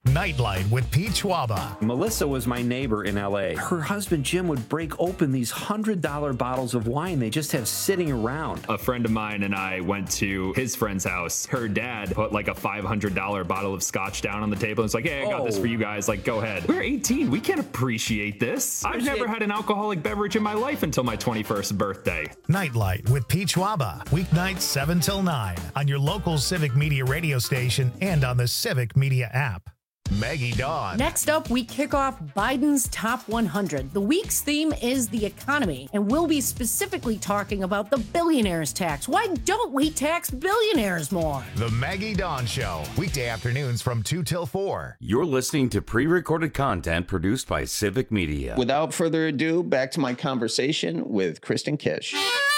Nightlight with Pete Schwaba. Melissa was my neighbor in L A. Her husband Jim would break open these one hundred dollar bottles of wine they just have sitting around. A friend of mine and I went to his friend's house. Her dad put like a five hundred dollar bottle of scotch down on the table. It's like, hey, I got oh. this for you guys. Like, go ahead. We're eighteen. We can't appreciate this. I've never had an alcoholic beverage in my life until my twenty-first birthday. Nightlight with Pete Schwaba. Weeknights seven till nine on your local Civic Media radio station and on the Civic Media app. Maggie Dawn. Next up, we kick off Biden's Top one hundred. The week's theme is the economy, and we'll be specifically talking about the billionaires tax. Why don't we tax billionaires more? The Maggie Dawn Show, weekday afternoons from two till four. You're listening to pre-recorded content produced by Civic Media. Without further ado, back to my conversation with Kristen Kish.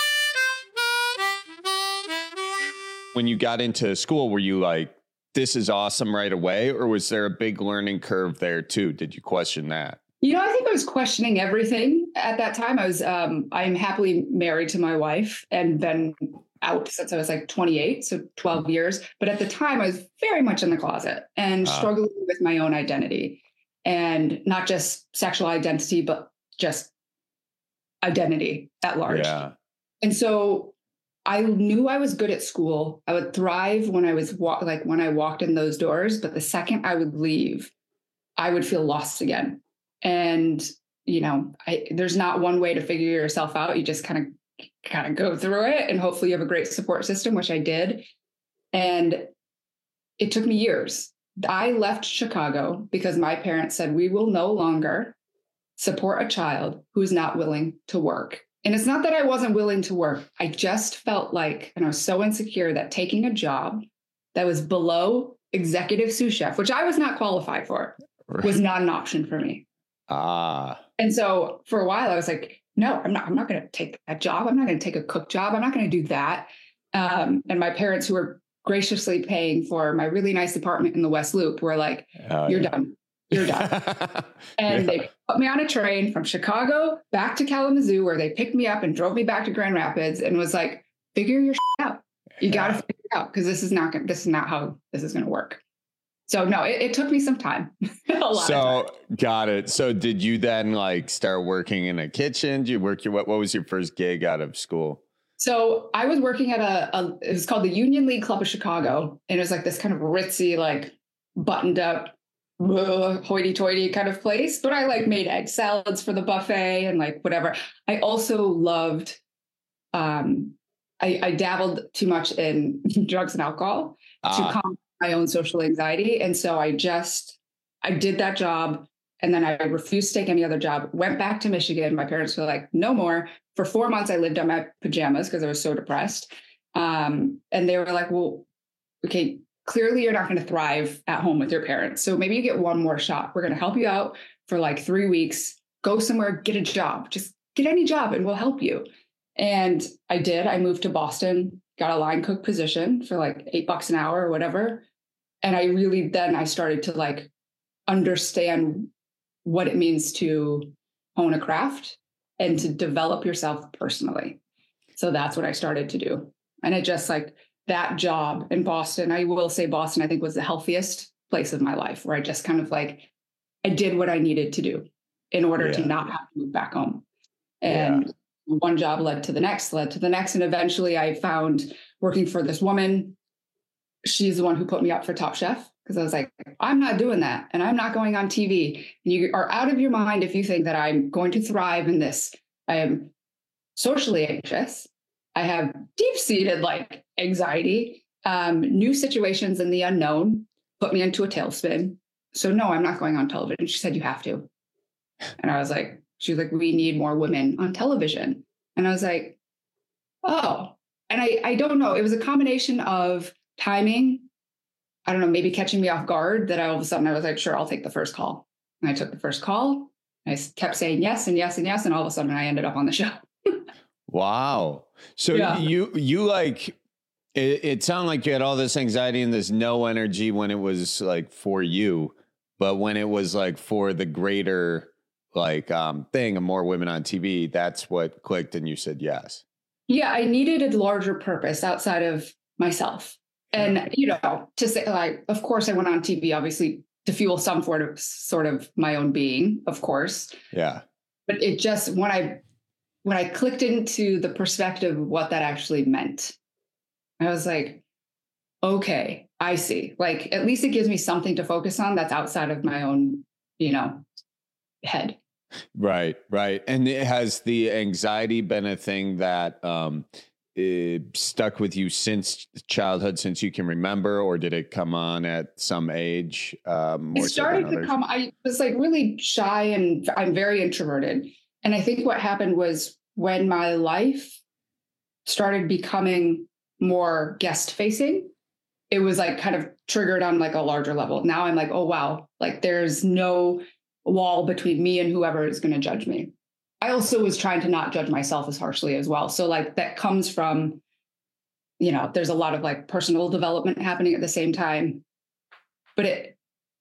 When you got into school, were you like, this is awesome right away? Or was there a big learning curve there too? Did you question that? You know, I think I was questioning everything at that time. I was, um, I'm happily married to my wife and been out since I was like twenty-eight, so twelve years. But at the time I was very much in the closet and uh, struggling with my own identity, and not just sexual identity, but just identity at large. Yeah. And so I knew I was good at school. I would thrive when I was wa- like when I walked in those doors, but the second I would leave, I would feel lost again. And, you know, I, there's not one way to figure yourself out. You just kind of kind of go through it, and hopefully you have a great support system, which I did. And it took me years. I left Chicago because my parents said, we will no longer support a child who's not willing to work. And it's not that I wasn't willing to work. I just felt like, and I was so insecure that taking a job that was below executive sous chef, which I was not qualified for, right, was not an option for me. Ah. And so for a while I was like, no, I'm not, I'm not going to take that job. I'm not going to take a cook job. I'm not going to do that. Um, and my parents, who were graciously paying for my really nice apartment in the West Loop, were like, oh, you're yeah. done. You're done. And yeah. they put me on a train from Chicago back to Kalamazoo, where they picked me up and drove me back to Grand Rapids, and was like, figure your shit out. You yeah. got to figure it out, because this is not, this is not how this is going to work. So no, it, it took me some time. a lot so of time. Got it. So did you then like start working in a kitchen? Did you work your, what, what was your first gig out of school? So I was working at a, a, it was called the Union League Club of Chicago. And it was like this kind of ritzy, like buttoned up, hoity-toity kind of place, but I like made egg salads for the buffet and like whatever. I also loved, um, I, I dabbled too much in drugs and alcohol ah. to calm my own social anxiety. And so I just, I did that job, and then I refused to take any other job, went back to Michigan. My parents were like, no more. For four months, I lived on my pajamas because I was so depressed. Um, and they were like, well, okay, clearly you're not going to thrive at home with your parents. So maybe you get one more shot. We're going to help you out for like three weeks, go somewhere, get a job, just get any job and we'll help you. And I did. I moved to Boston, got a line cook position for like eight bucks an hour or whatever. And I really, then I started to like understand what it means to own a craft and to develop yourself personally. So that's what I started to do. And it just like, that job in Boston, I will say Boston, I think, was the healthiest place of my life, where I just kind of like, I did what I needed to do in order yeah. to not have to move back home. And yeah. one job led to the next, led to the next. And eventually I found working for this woman. She's the one who put me up for Top Chef, because I was like, I'm not doing that. And I'm not going on T V. And you are out of your mind if you think that I'm going to thrive in this. I am socially anxious. I have deep-seated like anxiety, um, new situations in the unknown put me into a tailspin. So no, I'm not going on television. She said, you have to. And I was like, she was like, we need more women on television. And I was like, oh, and I, I don't know. It was a combination of timing. I don't know, maybe catching me off guard, that I, all of a sudden I was like, sure, I'll take the first call. And I took the first call. I kept saying yes and yes and yes. And all of a sudden I ended up on the show. Wow. So yeah. you, you like, it, it sounded like you had all this anxiety and this no energy when it was like for you, but when it was like for the greater like um, thing of more women on T V, that's what clicked and you said yes. Yeah. I needed a larger purpose outside of myself. And, you know, to say like, of course I went on T V, obviously to fuel some sort of sort of my own being, of course. Yeah. But it just, when I, when I clicked into the perspective of what that actually meant, I was like, okay, I see. Like, at least it gives me something to focus on that's outside of my own, you know, head. Right, right. And it, has the anxiety been a thing that um, it stuck with you since childhood, since you can remember, or did it come on at some age? Um, more it started so to others? come, I was like really shy and I'm very introverted. And I think what happened was when my life started becoming more guest facing, it was like kind of triggered on like a larger level. Now I'm like, oh, wow, like there's no wall between me and whoever is going to judge me. I also was trying to not judge myself as harshly as well. So like that comes from, you know, there's a lot of like personal development happening at the same time. But it,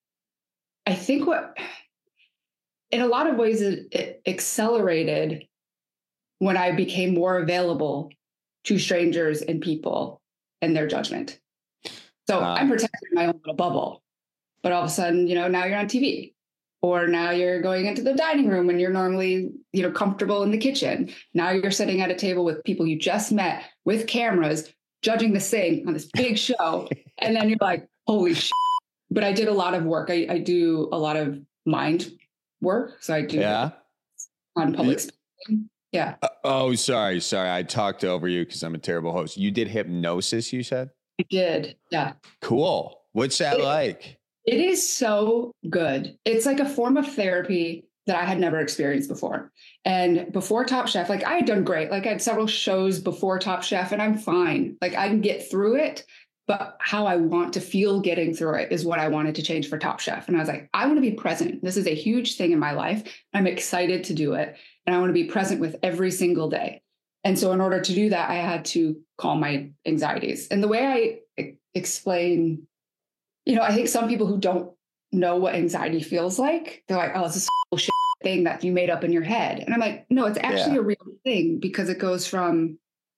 I think what, in a lot of ways, it, it accelerated when I became more available to strangers and people and their judgment. So Uh, I'm protecting my own little bubble, but all of a sudden, you know, now you're on T V, or now you're going into the dining room when you're normally, you know, comfortable in the kitchen. Now you're sitting at a table with people you just met with cameras, judging this thing on this big show. And then you're like, holy shit. But I did a lot of work. I, I do a lot of mind work. So I do Yeah. on public speaking. Yeah. Uh, oh, sorry, sorry. I talked over you because I'm a terrible host. You did hypnosis, you said? I did. Yeah. Cool. What's that It- like? It is so good. It's like a form of therapy that I had never experienced before. And before Top Chef, like I had done great. Like I had several shows before Top Chef and I'm fine. Like I can get through it, but how I want to feel getting through it is what I wanted to change for Top Chef. And I was like, I want to be present. This is a huge thing in my life. I'm excited to do it. And I want to be present with every single day. And so in order to do that, I had to calm my anxieties. And the way I e- explain, you know, I think some people who don't know what anxiety feels like, they're like, oh, it's this bullshit thing that you made up in your head. And I'm like, no, it's actually Yeah. a real thing because it goes from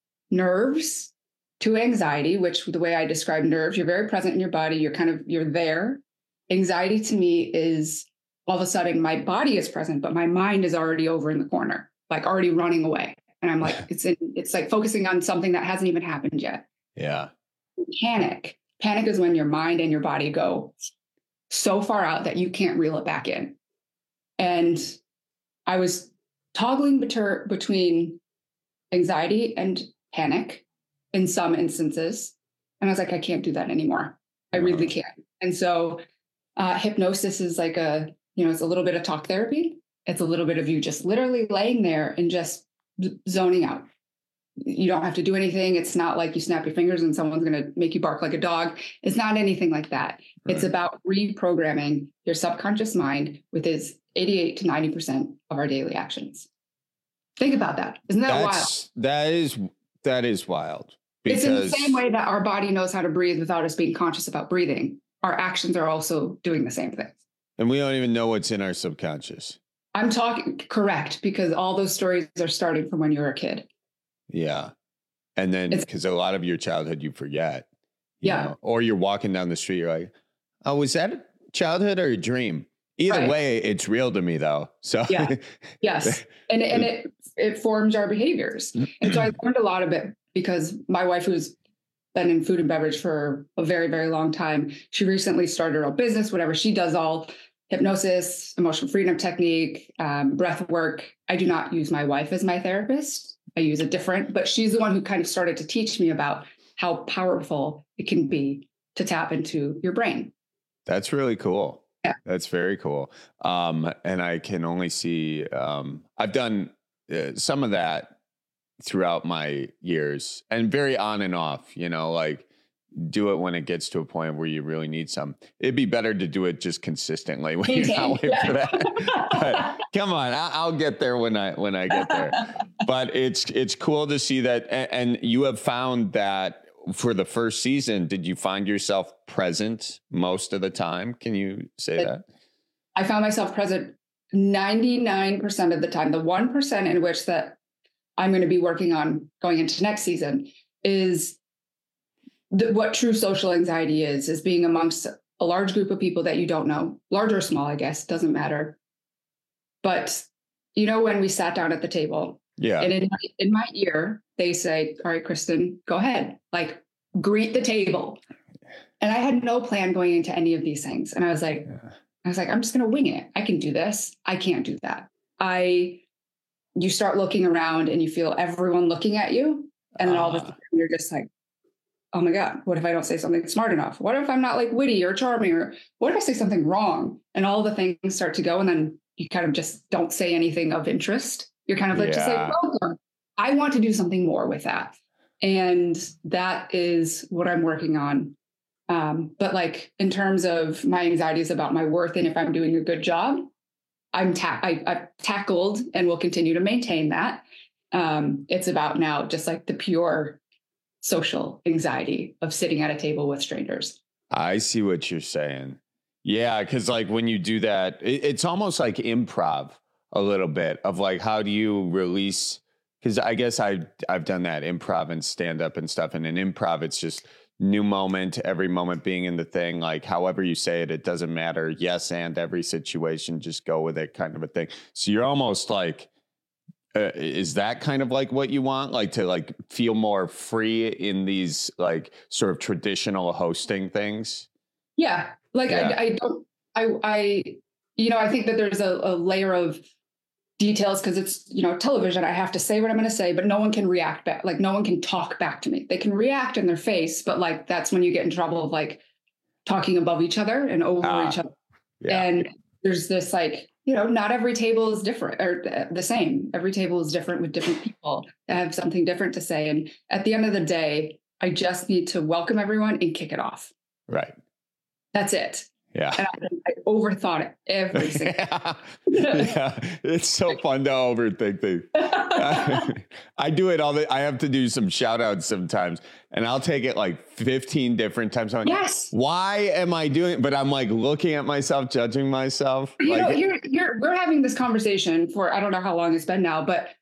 nerves to anxiety, which the way I describe nerves, you're very present in your body. You're kind of, you're there. Anxiety to me is all of a sudden my body is present, but my mind is already over in the corner, like already running away. And I'm like, it's in, it's like focusing on something that hasn't even happened yet. Yeah. Panic. Panic is when your mind and your body go so far out that you can't reel it back in. And I was toggling beter- between anxiety and panic in some instances. And I was like, I can't do that anymore. I really can't. And so uh, hypnosis is like a, you know, it's a little bit of talk therapy. It's a little bit of you just literally laying there and just zoning out. You don't have to do anything. It's not like you snap your fingers and someone's going to make you bark like a dog. It's not anything like that. Right. It's about reprogramming your subconscious mind with its eighty-eight to ninety percent of our daily actions. Think about that. Isn't that That's, wild? That is, that is wild. Because... It's in the same way that our body knows how to breathe without us being conscious about breathing. Our actions are also doing the same thing. And we don't even know what's in our subconscious. I'm talking correct because all those stories are starting from when you were a kid. Yeah. And then because a lot of your childhood you forget. You Yeah. know? Or you're walking down the street, you're like, oh, was that a childhood or a dream? Either Right. way, it's real to me though. So Yeah. Yes. And and it it forms our behaviors. And so I learned a lot of it because my wife, who's been in food and beverage for a very, very long time, she recently started her own business, whatever. She does all hypnosis, emotional freedom technique, um, breath work. I do not use my wife as my therapist. I use a different, but she's the one who kind of started to teach me about how powerful it can be to tap into your brain. That's really cool. Yeah. That's very cool. Um, and I can only see, um, I've done uh, some of that throughout my years and very on and off, you know, like do it when it gets to a point where you really need some. It'd be better to do it just consistently when you're not waiting for that. But come on, I, I'll get there when I when I get there. But it's it's cool to see that, and, and you have found that for the first season. Did you find yourself present most of the time? Can you say It, that? I found myself present ninety-nine percent of the time. The one percent in which that I'm going to be working on going into next season is the, what true social anxiety is, is being amongst a large group of people that you don't know, large or small, I guess, doesn't matter. But, you know, when we sat down at the table, yeah, and in my, in my ear, they say, all right, Kristen, go ahead, like greet the table. And I had no plan going into any of these things. And I was like, yeah. I was like, I'm just going to wing it. I can do this. I can't do that. I, you start looking around and you feel everyone looking at you. And then uh. all of a sudden you're just like, oh my God, what if I don't say something smart enough? What if I'm not like witty or charming? Or what if I say something wrong? And all the things start to go. And then you kind of just don't say anything of interest. You're kind of like, yeah. just like, welcome. I want to do something more with that. And that is what I'm working on. Um, but like in terms of my anxieties about my worth and if I'm doing a good job, I'm ta- I, I've tackled and will continue to maintain that. Um, it's about now just like the pure social anxiety of sitting at a table with strangers. I see what you're saying. Yeah, because like when you do that, it, it's almost like improv a little bit of like, how do you release? Because I guess I I've done that improv and stand up and stuff. And in improv, it's just new moment, every moment being in the thing, like however you say it, it doesn't matter. Yes, and every situation, just go with it, kind of a thing. So you're almost like, uh, is that kind of like what you want, like to like feel more free in these like sort of traditional hosting things? Yeah, like yeah. I, I don't, I, I, you know, I think that there's a, a layer of details because it's, you know, television. I have to say what I'm going to say, but no one can react back. Like no one can talk back to me. They can react in their face, but like that's when you get in trouble of like talking above each other and over uh, each other. Yeah. And there's this like, you know, not every table is different or the same. Every table is different with different people that have something different to say. And at the end of the day, I just need to welcome everyone and kick it off. Right. That's it. Yeah. And I, I overthought it every single yeah. yeah. It's so fun to overthink things. I, I do it all the I have to do some shout outs sometimes and I'll take it like fifteen different times. I'm like, yes. Why am I doing it? But I'm like looking at myself, judging myself. You like, know, you're you're we're having this conversation for I don't know how long it's been now, but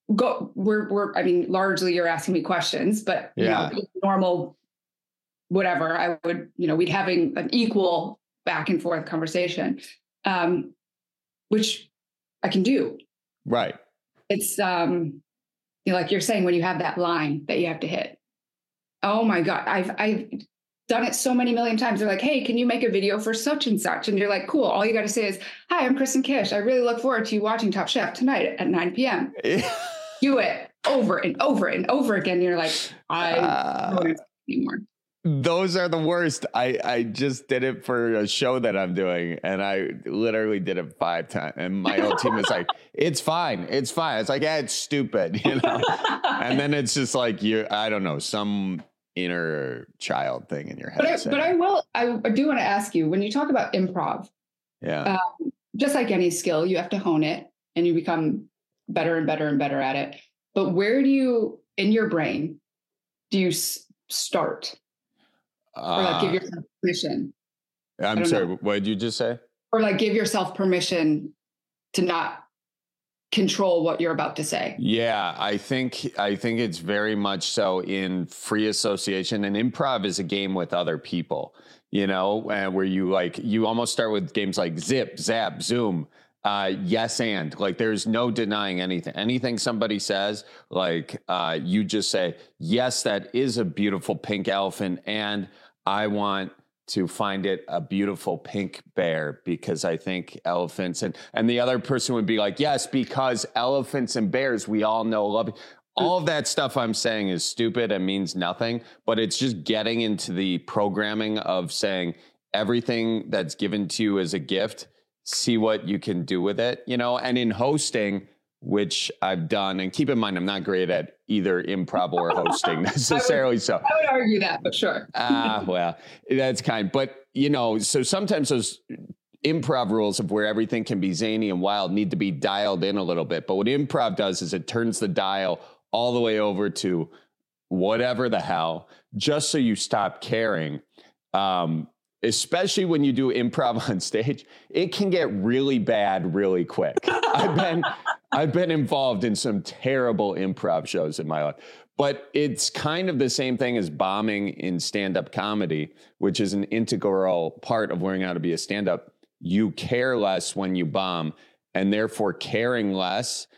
go we're we're I mean, largely you're asking me questions, but you yeah. know, normal whatever, I would, you know, we'd having an equal back and forth conversation, um, which I can do. Right. It's um, you know, like you're saying, when you have that line that you have to hit. Oh my God, I've I've done it so many million times. They're like, hey, can you make a video for such and such? And you're like, cool. All you got to say is, hi, I'm Kristen Kish. I really look forward to you watching Top Chef tonight at nine p.m. Do it over and over and over again. And you're like, I uh... don't want to anymore. Those are the worst. I, I just did it for a show that I'm doing and I literally did it five times. And my whole team was like, it's fine. It's fine. It's like, yeah, it's stupid, you know? And then it's just like, you I don't know, some inner child thing in your head. But I, but I will, I, I do want to ask you, when you talk about improv, yeah, um, just like any skill, you have to hone it and you become better and better and better at it. But where do you, in your brain, do you s- start? Or like give yourself permission. I'm sorry, know. What did you just say? Or like give yourself permission to not control what you're about to say. Yeah, I think I think it's very much so in free association, and improv is a game with other people, you know, and where you like you almost start with games like Zip, Zap, Zoom. Uh, yes, and like there's no denying anything. Anything somebody says, like uh, you just say, yes, that is a beautiful pink elephant, and I want to find it a beautiful pink bear because I think elephants and and the other person would be like, yes, because elephants and bears, we all know love. All of that stuff I'm saying is stupid and means nothing, but it's just getting into the programming of saying everything that's given to you as a gift, see what you can do with it, you know, and in hosting, which I've done, and keep in mind, I'm not great at either improv or hosting necessarily. I would, so I would argue that, but sure. Ah, uh, well, that's kind. But, you know, so sometimes those improv rules of where everything can be zany and wild need to be dialed in a little bit. But what improv does is it turns the dial all the way over to whatever the hell, just so you stop caring. Um, especially when you do improv on stage, it can get really bad really quick. I've been, I've been involved in some terrible improv shows in my life, but it's kind of the same thing as bombing in stand-up comedy, which is an integral part of learning how to be a stand-up. You care less when you bomb, and therefore caring less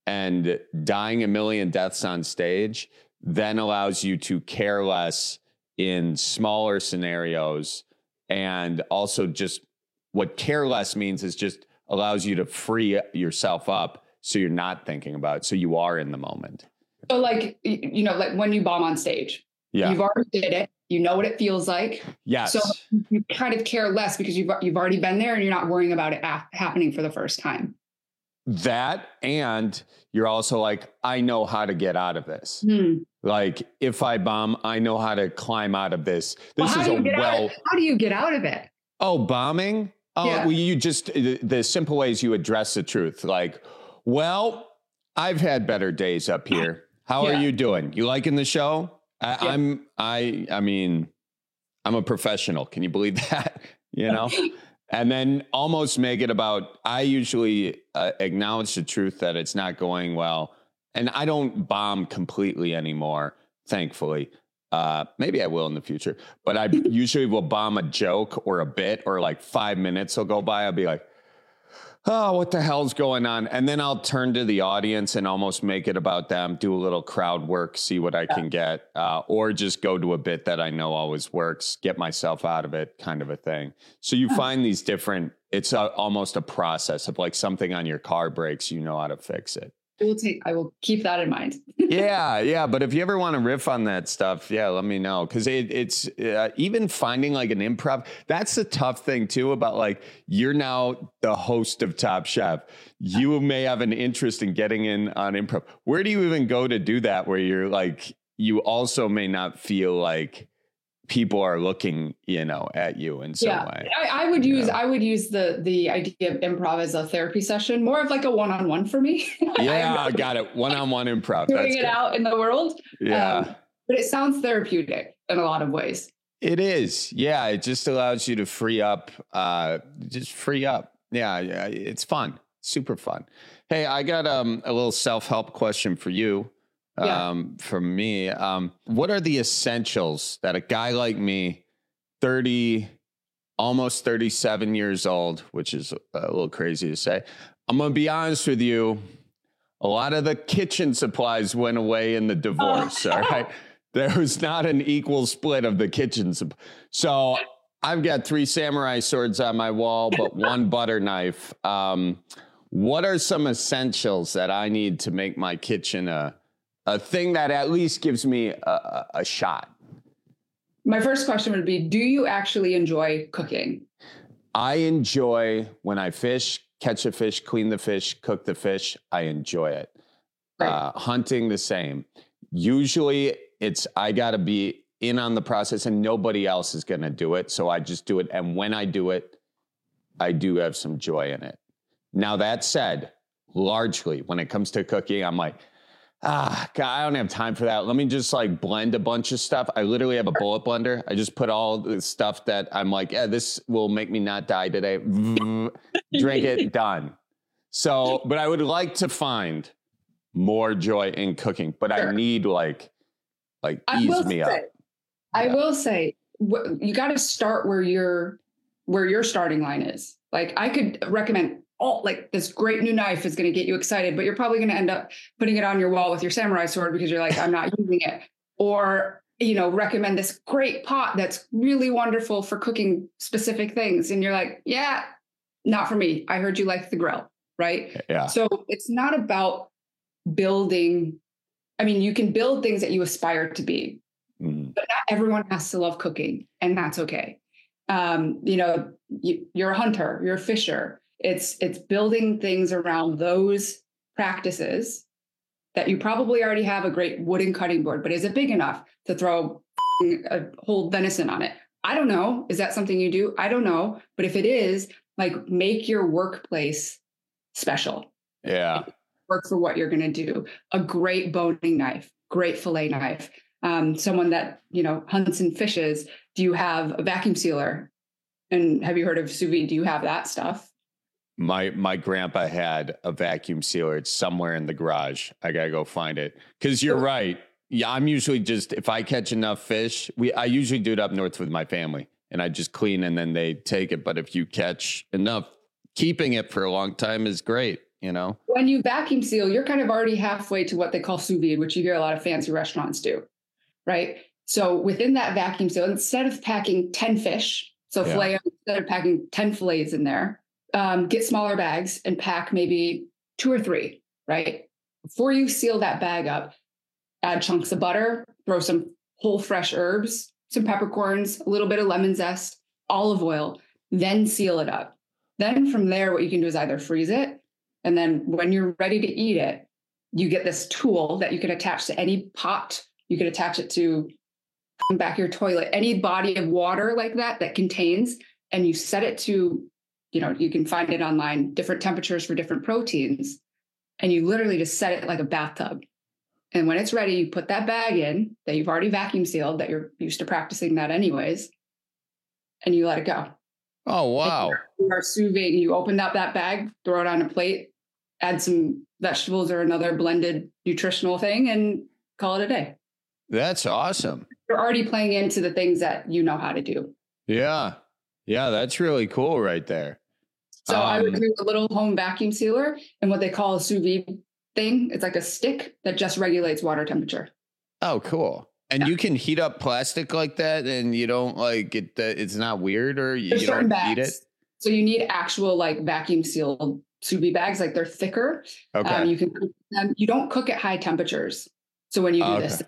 and dying a million deaths on stage then allows you to care less in smaller scenarios. And also just what care less means is just allows you to free yourself up so you're not thinking about it. So you are in the moment. So like, you know, like when you bomb on stage, yeah. you've already did it. You know what it feels like. Yes. So you kind of care less because you've, you've already been there and you're not worrying about it af- happening for the first time. That, and you're also like, I know how to get out of this. Hmm. Like if I bomb, I know how to climb out of this. This well, is a well. How do you get out of it? Oh, bombing? Oh, yeah. well, you just, the, the simple ways you address the truth. Like, well, I've had better days up here. How yeah. are you doing? You liking the show? I, yeah. I'm, I, I mean, I'm a professional. Can you believe that? You know? And then almost make it about, I usually uh, acknowledge the truth that it's not going well. And I don't bomb completely anymore, thankfully. Uh, maybe I will in the future. But I usually will bomb a joke or a bit, or like five minutes will go by. I'll be like, oh, what the hell's going on? And then I'll turn to the audience and almost make it about them, do a little crowd work, see what I can get, uh, or just go to a bit that I know always works, get myself out of it, kind of a thing. So you find these different, it's a, almost a process of like something on your car breaks, you know how to fix it. We'll take, I will keep that in mind. yeah, yeah. But if you ever want to riff on that stuff, yeah, let me know. Because it, it's uh, even finding like an improv. That's the tough thing, too, about like you're now the host of Top Chef. You may have an interest in getting in on improv. Where do you even go to do that where you're like, you also may not feel like people are looking, you know, at you in some yeah. way. I, I would use yeah. I would use the the idea of improv as a therapy session, more of like a one-on-one for me. Yeah, I got it. One-on-one improv. Doing That's it good. out in the world. Yeah. Um, but it sounds therapeutic in a lot of ways. It is. Yeah. It just allows you to free up, uh, just free up. Yeah. Yeah. It's fun. Super fun. Hey, I got um, a little self-help question for you. Yeah. Um, from me, um, what are the essentials that a guy like me, thirty, almost thirty-seven years old, which is a little crazy to say. I'm going to be honest with you. A lot of the kitchen supplies went away in the divorce. Oh. All right. There was not an equal split of the kitchen. Supp- so I've got three samurai swords on my wall, but one butter knife. Um, what are some essentials that I need to make my kitchen a, a thing that at least gives me a, a shot? My first question would be, do you actually enjoy cooking? I enjoy when I fish, catch a fish, clean the fish, cook the fish. I enjoy it. Right. Uh, hunting, the same. Usually it's, I got to be in on the process and nobody else is going to do it. So I just do it. And when I do it, I do have some joy in it. Now, that said, largely when it comes to cooking, I'm like, ah, God, I don't have time for that. Let me just like blend a bunch of stuff. I literally have a bullet blender. I just put all the stuff that I'm like, yeah, this will make me not die today. Drink it, done. So, but I would like to find more joy in cooking, but sure. I need like, like ease me say, up. I yeah. will say, you got to start where your, where your starting line is. Like I could recommend all like this great new knife is going to get you excited, but you're probably going to end up putting it on your wall with your samurai sword because you're like, I'm not using it. Or, you know, recommend this great pot that's really wonderful for cooking specific things. And you're like, yeah, not for me. I heard you like the grill, right? Yeah. So it's not about building. I mean, you can build things that you aspire to be, mm. but not everyone has to love cooking, and that's okay. Um, you know, you, you're a hunter, you're a fisher. It's it's building things around those practices that you probably already have a great wooden cutting board, but is it big enough to throw a whole venison on it? I don't know. Is that something you do? I don't know. But if it is, like make your workplace special. Yeah. Work for what you're going to do. A great boning knife, great fillet knife. Um, someone that, you know, hunts and fishes. Do you have a vacuum sealer? And have you heard of sous vide? Do you have that stuff? My my grandpa had a vacuum sealer. It's somewhere in the garage. I gotta go find it. Because you're right. Yeah, I'm usually just, if I catch enough fish, we I usually do it up north with my family, and I just clean and then they take it. But if you catch enough, keeping it for a long time is great, you know? When you vacuum seal, you're kind of already halfway to what they call sous vide, which you hear a lot of fancy restaurants do, right? So within that vacuum seal, instead of packing ten fish, so Yeah. filet, instead of packing ten fillets in there, um, get smaller bags and pack maybe two or three, right? Before you seal that bag up, add chunks of butter, throw some whole fresh herbs, some peppercorns, a little bit of lemon zest, olive oil, then seal it up. Then from there, what you can do is either freeze it, and then when you're ready to eat it, you get this tool that you can attach to any pot. You can attach it to back your toilet, any body of water like that that contains, and you set it to, you know, you can find it online, different temperatures for different proteins, and you literally just set it like a bathtub. And when it's ready, you put that bag in that you've already vacuum sealed, that you're used to practicing that anyways, and you let it go. Oh, wow. You are sous vide. You open up that bag, throw it on a plate, add some vegetables or another blended nutritional thing, and call it a day. That's awesome. You're already playing into the things that you know how to do. Yeah. Yeah, that's really cool right there. So um, I would do a little home vacuum sealer and what they call a sous vide thing. It's like a stick that just regulates water temperature. Oh, cool. And you can heat up plastic like that, and you don't like it. Uh, it's not weird, or you, There's you certain don't eat it. bags. So you need actual like vacuum sealed sous vide bags, like they're thicker. Okay. Um, you can cook them. You don't cook at high temperatures. So when you do Okay. this,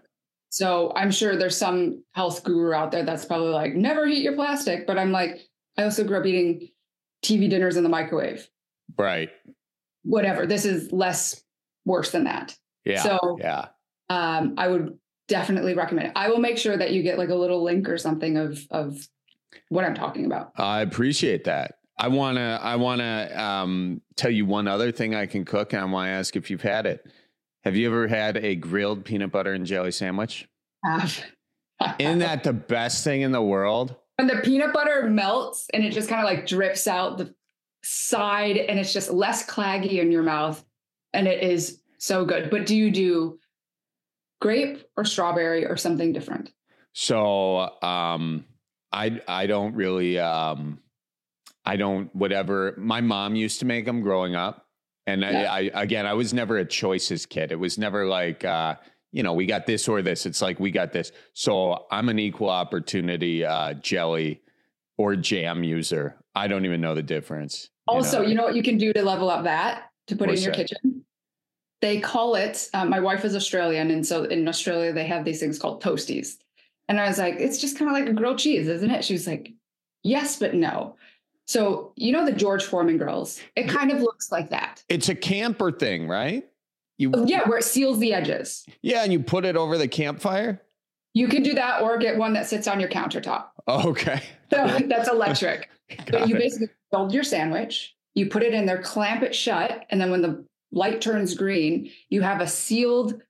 so I'm sure there's some health guru out there that's probably like, never heat your plastic. But I'm like, I also grew up eating T V dinners in the microwave. Right. Whatever. This is less worse than that. Yeah. So yeah. um, I would definitely recommend it. I will make sure that you get like a little link or something of of what I'm talking about. I appreciate that. I wanna. I wanna um, tell you one other thing I can cook, and I want to ask if you've had it. Have you ever had a grilled peanut butter and jelly sandwich? Have. Isn't that the best thing in the world? When the peanut butter melts and it just kind of like drips out the side and it's just less claggy in your mouth, and it is so good. But do you do grape or strawberry or something different? So um, I I don't really um, I don't whatever. My mom used to make them growing up, and Yeah. I, I again I was never a choices kid. It was never like uh, you know, we got this or this. It's like we got this. So I'm an equal opportunity uh, jelly or jam user. I don't even know the difference. you Also, know? you know what you can do to level up that, to put What's in your that? kitchen? They call it, um, my wife is Australian. And so in Australia, they have these things called toasties. And I was like, it's just kind of like a grilled cheese, isn't it? She was like, yes, but no. So, you know, the George Foreman grills, it kind of looks like that. It's a camper thing, right? You Yeah, where it seals the edges. Yeah, and you put it over the campfire. You can do that or get one that sits on your countertop. Okay. So that's electric. But you it. basically build your sandwich, you put it in there, clamp it shut, and then when the light turns green, you have a sealed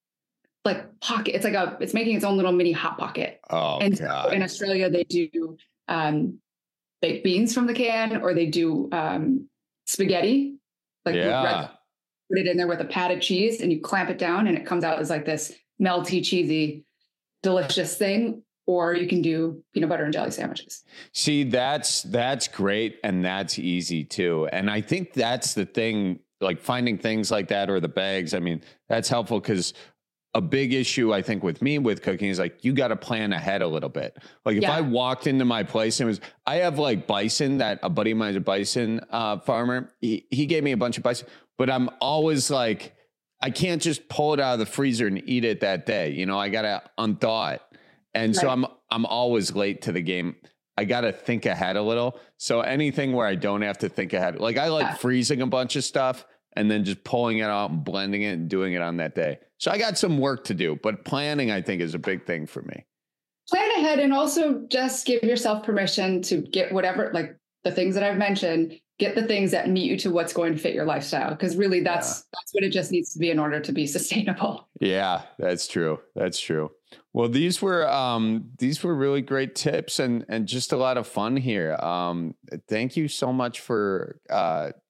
like pocket. It's like a, it's making its own little mini hot pocket. Oh, and so God. in Australia, they do um, baked beans from the can, or they do um, spaghetti, like with Yeah. red, put it in there with a patted cheese, and you clamp it down, and it comes out as like this melty, cheesy, delicious thing. Or you can do peanut butter and jelly sandwiches. See, that's that's great, and that's easy too. And I think that's the thing, like finding things like that or the bags. I mean, that's helpful because a big issue I think with me with cooking is like you got to plan ahead a little bit. Like if Yeah. I walked into my place and it was, I have like bison that a buddy of mine is a bison uh, farmer. He, he gave me a bunch of bison, but I'm always like, I can't just pull it out of the freezer and eat it that day. You know, I got to unthaw it. And so Right. I'm I'm always late to the game. I got to think ahead a little. So anything where I don't have to think ahead, like I like Yeah. freezing a bunch of stuff and then just pulling it out and blending it and doing it on that day. So I got some work to do, but planning I think is a big thing for me. Plan ahead, and also just give yourself permission to get whatever, like the things that I've mentioned, get the things that meet you to what's going to fit your lifestyle. Because really that's that's what it just needs to be in order to be sustainable. Yeah, that's true. That's true. Well, these were um, these were really great tips and and just a lot of fun here. Um, thank you so much for uh,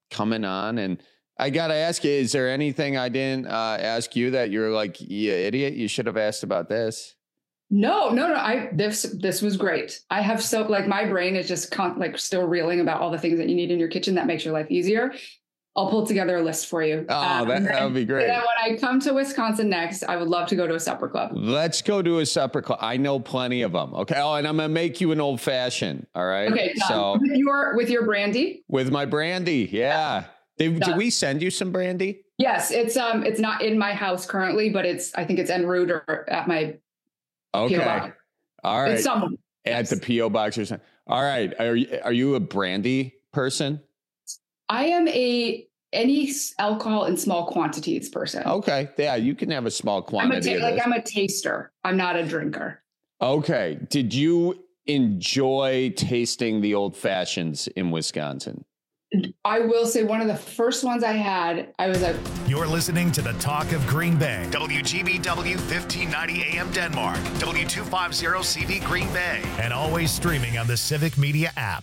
coming on. And I got to ask you, is there anything I didn't uh, ask you that you're like, you idiot, you should have asked about this? No, no, no. I this this was great. I have so like my brain is just con- like still reeling about all the things that you need in your kitchen that makes your life easier. I'll pull together a list for you. Oh, um, that, that would be great. And then when I come to Wisconsin next, I would love to go to a supper club. Let's go to a supper club. I know plenty of them. Okay. Oh, and I'm going to make you an old fashioned. All right. Okay. Done. So with your, with your brandy. With my brandy. Yeah. Did, did we send you some brandy? Yes. It's, um, it's not in my house currently, but it's, I think it's en route or at my. Okay. P O box. All right. It's someone. At yes. the P O box or something. All right. Are you, are you a brandy person? I am a, any alcohol in small quantities person. Okay. Yeah, you can have a small quantity. I'm a ta- of like this. I'm a taster. I'm not a drinker. Okay. Did you enjoy tasting the old fashions in Wisconsin? I will say one of the first ones I had, I was like, you're listening to the Talk of Green Bay, W G B W fifteen ninety A M Denmark, W two fifty C V Green Bay, and always streaming on the Civic Media app.